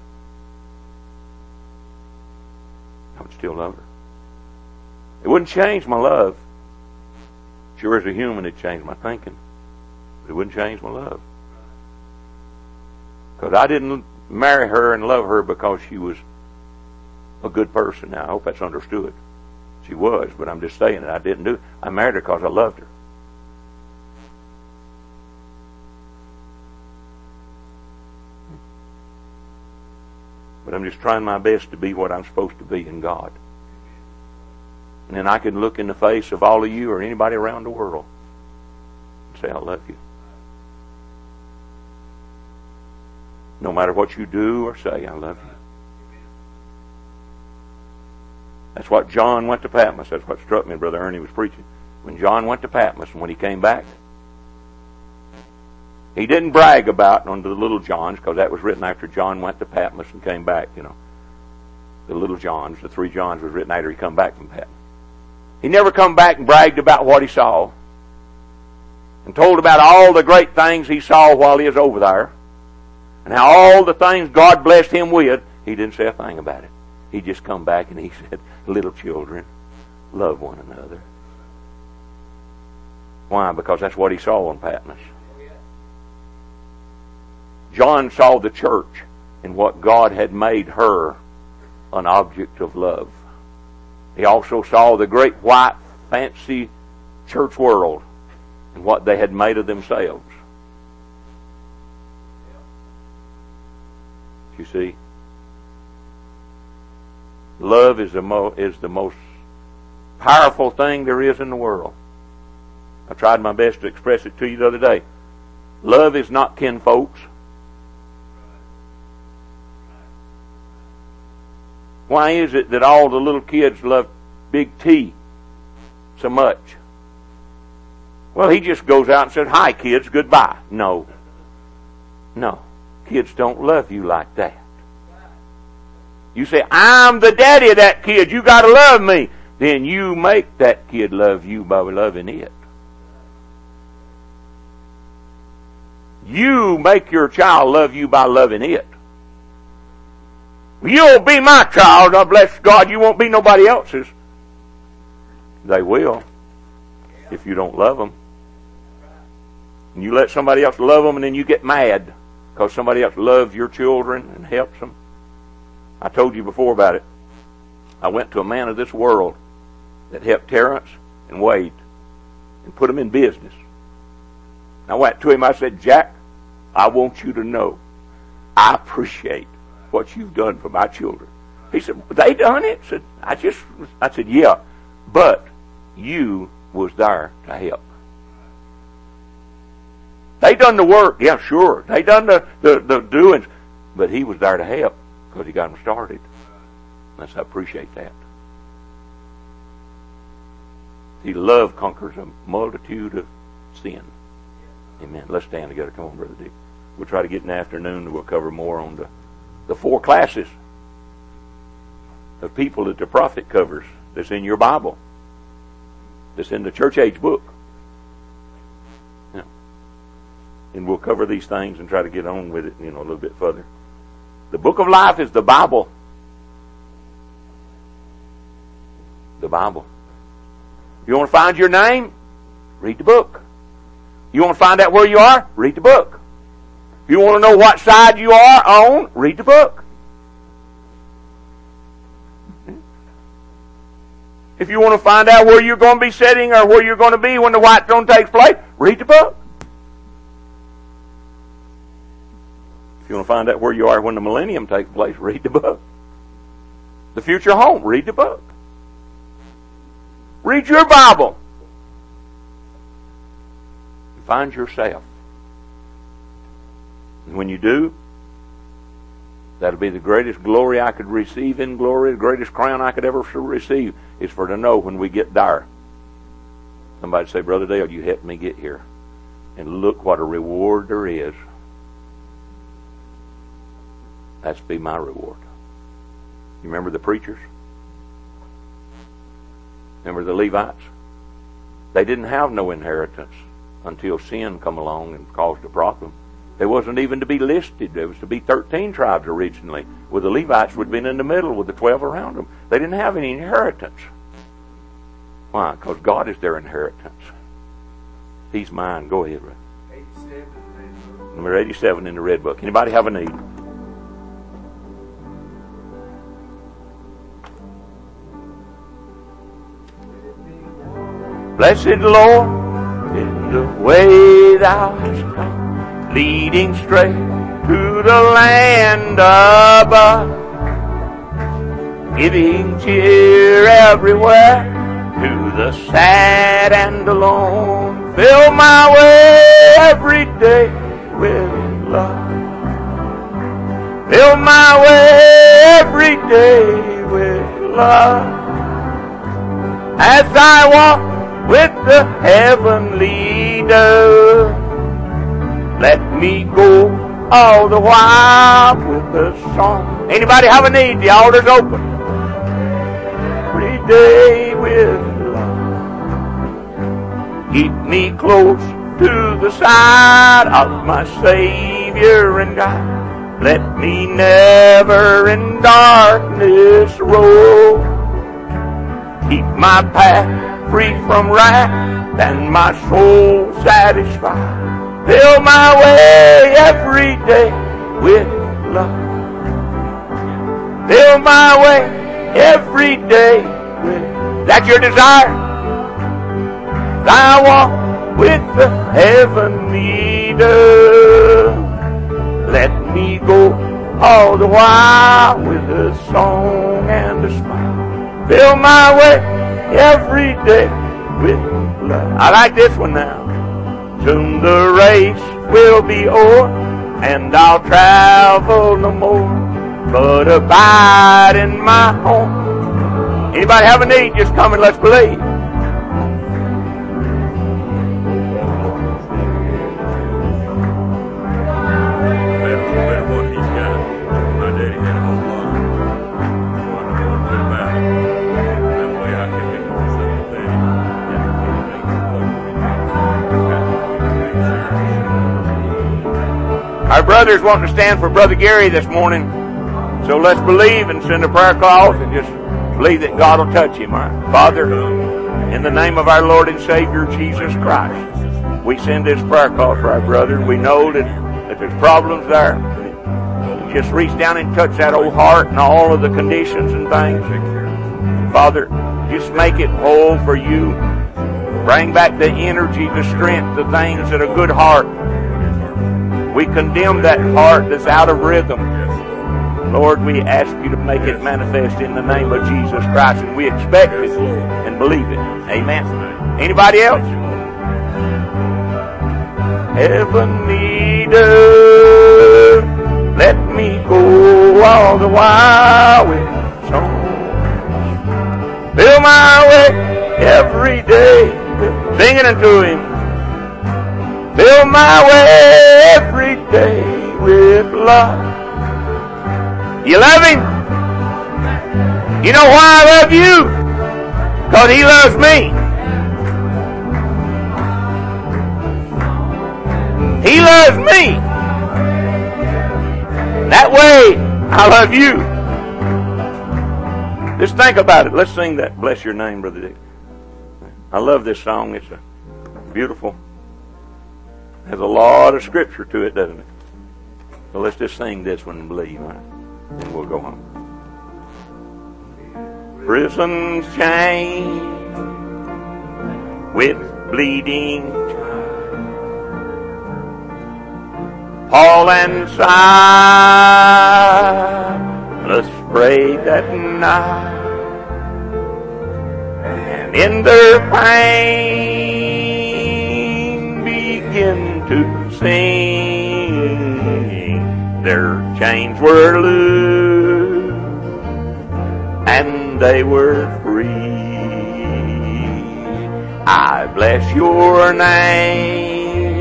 I would still love her. It wouldn't change my love. Sure, as a human, it'd change my thinking. But it wouldn't change my love. Because I didn't marry her and love her because she was a good person. Now, I hope that's understood. She was, but I'm just saying that I didn't do it. I married her because I loved her. But I'm just trying my best to be what I'm supposed to be in God. And then I can look in the face of all of you or anybody around the world and say, I love you. No matter what you do or say, I love you. That's what John went to Patmos. That's what struck me, Brother Ernie was preaching. When John went to Patmos and when he came back, he didn't brag about on the little Johns, because that was written after John went to Patmos and came back, you know. The little Johns, the 3 Johns, was written after he come back from Patmos. He never come back and bragged about what he saw and told about all the great things he saw while he was over there and how all the things God blessed him with. He didn't say a thing about it. He just come back and he said, little children, love one another. Why? Because that's what he saw on Patmos. John saw the church and what God had made her an object of love. He also saw the great white fancy church world and what they had made of themselves. You see, love is the most powerful thing there is in the world. I tried my best to express it to you the other day. Love is not kinfolks. Why is it that all the little kids love Big T so much? Well, he just goes out and says, hi kids, goodbye. No. Kids don't love you like that. You say, I'm the daddy of that kid. You got to love me. then you make that kid love you by loving it. You make your child love you by loving it. You'll be my child. I bless God. You won't be nobody else's. They will, if you don't love them. And you let somebody else love them, and then you get mad because somebody else loves your children and helps them. I told you before about it. I went to a man of this world that helped Terrence and Wade and put them in business. I went to him, I said, Jack, I want you to know I appreciate what you've done for my children. He said, they done it? I said, yeah, but you was there to help. They done the work, yeah, sure. They done the doings, but he was there to help because he got them started. I appreciate that. See, love conquers a multitude of sin. Amen. Let's stand together. Come on, Brother Dick. We'll try to get in the afternoon and we'll cover more on the 4 classes of people that the prophet covers that's in your Bible, that's in the church age book. And we'll cover these things and try to get on with it, a little bit further. The book of life is the Bible. The Bible. You want to find your name? Read the book. You want to find out where you are? Read the book. You want to know what side you are on? Read the book. If you want to find out where you're going to be sitting or where you're going to be when the white throne takes place, read the book. If you want to find out where you are when the millennium takes place, read the book. The future home, read the book. Read your Bible. Find yourself. And when you do, that'll be the greatest glory I could receive in glory, the greatest crown I could ever receive, is for to know when we get there. Somebody say, Brother Dale, you helped me get here. And look what a reward there is. That's be my reward. You remember the preachers? Remember the Levites? They didn't have no inheritance until sin come along and caused a problem. They wasn't even to be listed. There was to be 13 tribes originally, with the Levites would have been in the middle with the 12 around them. They didn't have any inheritance. Why? Because God is their inheritance. He's mine. Go ahead, Ray. 87. Number 87 in the Red Book. Anybody have a need? Blessed Lord, in the way thou hast come, leading straight to the land above, giving cheer everywhere to the sad and alone. Fill my way every day with love. Fill my way every day with love. As I walk with the heavenly dove, let me go all the while with a song. Anybody have a need? The altar's open. Every day with love. Keep me close to the side of my Savior and God. Let me never in darkness roam. Keep my path free from wrath and my soul satisfied. Fill my way every day with love. Fill my way every day with. That's your desire? I walk with the heavenly dove. Let me go all the while with a song and a smile. Fill my way every day with love. I like this one now. Soon the race will be o'er, and I'll travel no more, but abide in my home. Anybody have a need? Just come and let's believe. My daddy had a whole lot. So I know a little bit about it. That way I can Our brothers want to stand for Brother Gary this morning. So let's believe and send a prayer cloth and just believe that God will touch him. All right? Father, in the name of our Lord and Savior, Jesus Christ, we send this prayer cloth for our brother. We know that there's problems there. Just reach down and touch that old heart and all of the conditions and things. Father, just make it whole for you. Bring back the energy, the strength, the things that a good heart. We condemn that heart that's out of rhythm. Lord, we ask you to make it manifest in the name of Jesus Christ, and we expect it and believe it. Amen. Anybody else? Heavenly Dove, let me go all the while with songs. Fill my way every day, singing unto him. Fill my way every day with love. You love him? You know why I love you? Because he loves me. He loves me. That way, I love you. Just think about it. Let's sing that. Bless your name, Brother Dick. I love this song. It's beautiful. Has a lot of scripture to it, doesn't it? So let's just sing this one and believe, right? And we'll go home. Prison's chained with bleeding Paul and Silas prayed that night, and in their pain began to sing. Their chains were loose and they were free. I bless your name.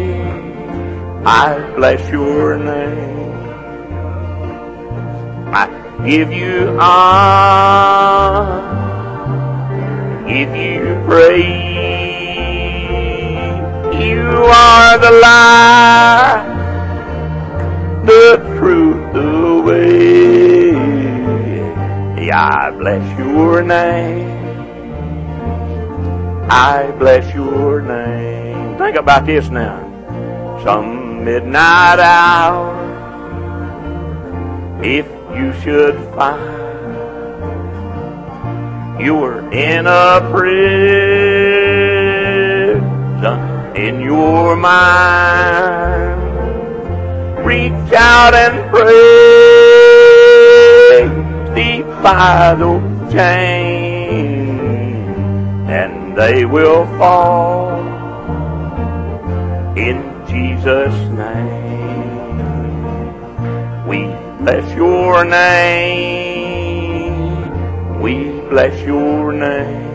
I bless your name. I give you honor, give you praise. You are the light, the truth, the way. I bless your name. I bless your name. Think about this now. Some midnight hour, if you should find you were in a prison in your mind, reach out and pray, defy those chains, and they will fall in Jesus' name. We bless your name. We bless your name.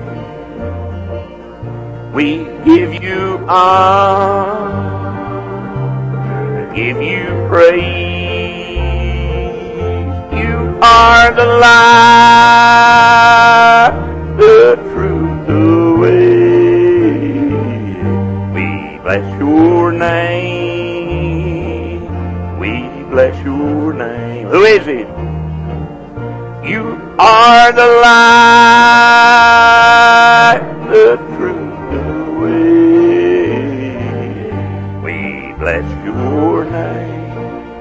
We give you honor, give you praise. You are the light, the truth, the way. We bless your name. We bless your name. Who is it? You are the light, the truth, the way. We bless your name.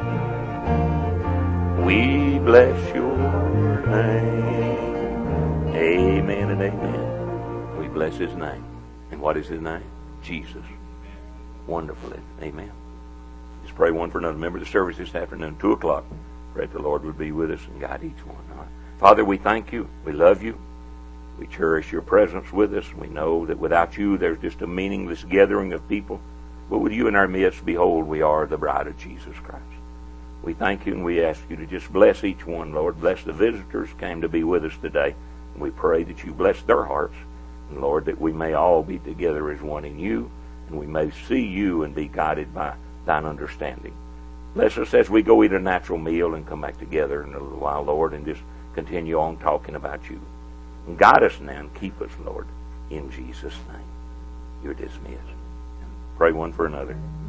We bless your name. Amen and amen. We bless his name. And what is his name? Jesus. Wonderful. Amen. Just pray one for another. Remember the service this afternoon, 2 o'clock. Pray the Lord would be with us and guide each one. All right. Father, we thank you. We love you. We cherish your presence with us. We know that without you, there's just a meaningless gathering of people. But with you in our midst, behold, we are the bride of Jesus Christ. We thank you and we ask you to just bless each one, Lord. Bless the visitors who came to be with us today. And we pray that you bless their hearts. And Lord, that we may all be together as one in you. And we may see you and be guided by thine understanding. Bless us as we go eat a natural meal and come back together in a little while, Lord, and just continue on talking about you. And guide us now and keep us, Lord, in Jesus' name. You're dismissed. Pray one for another.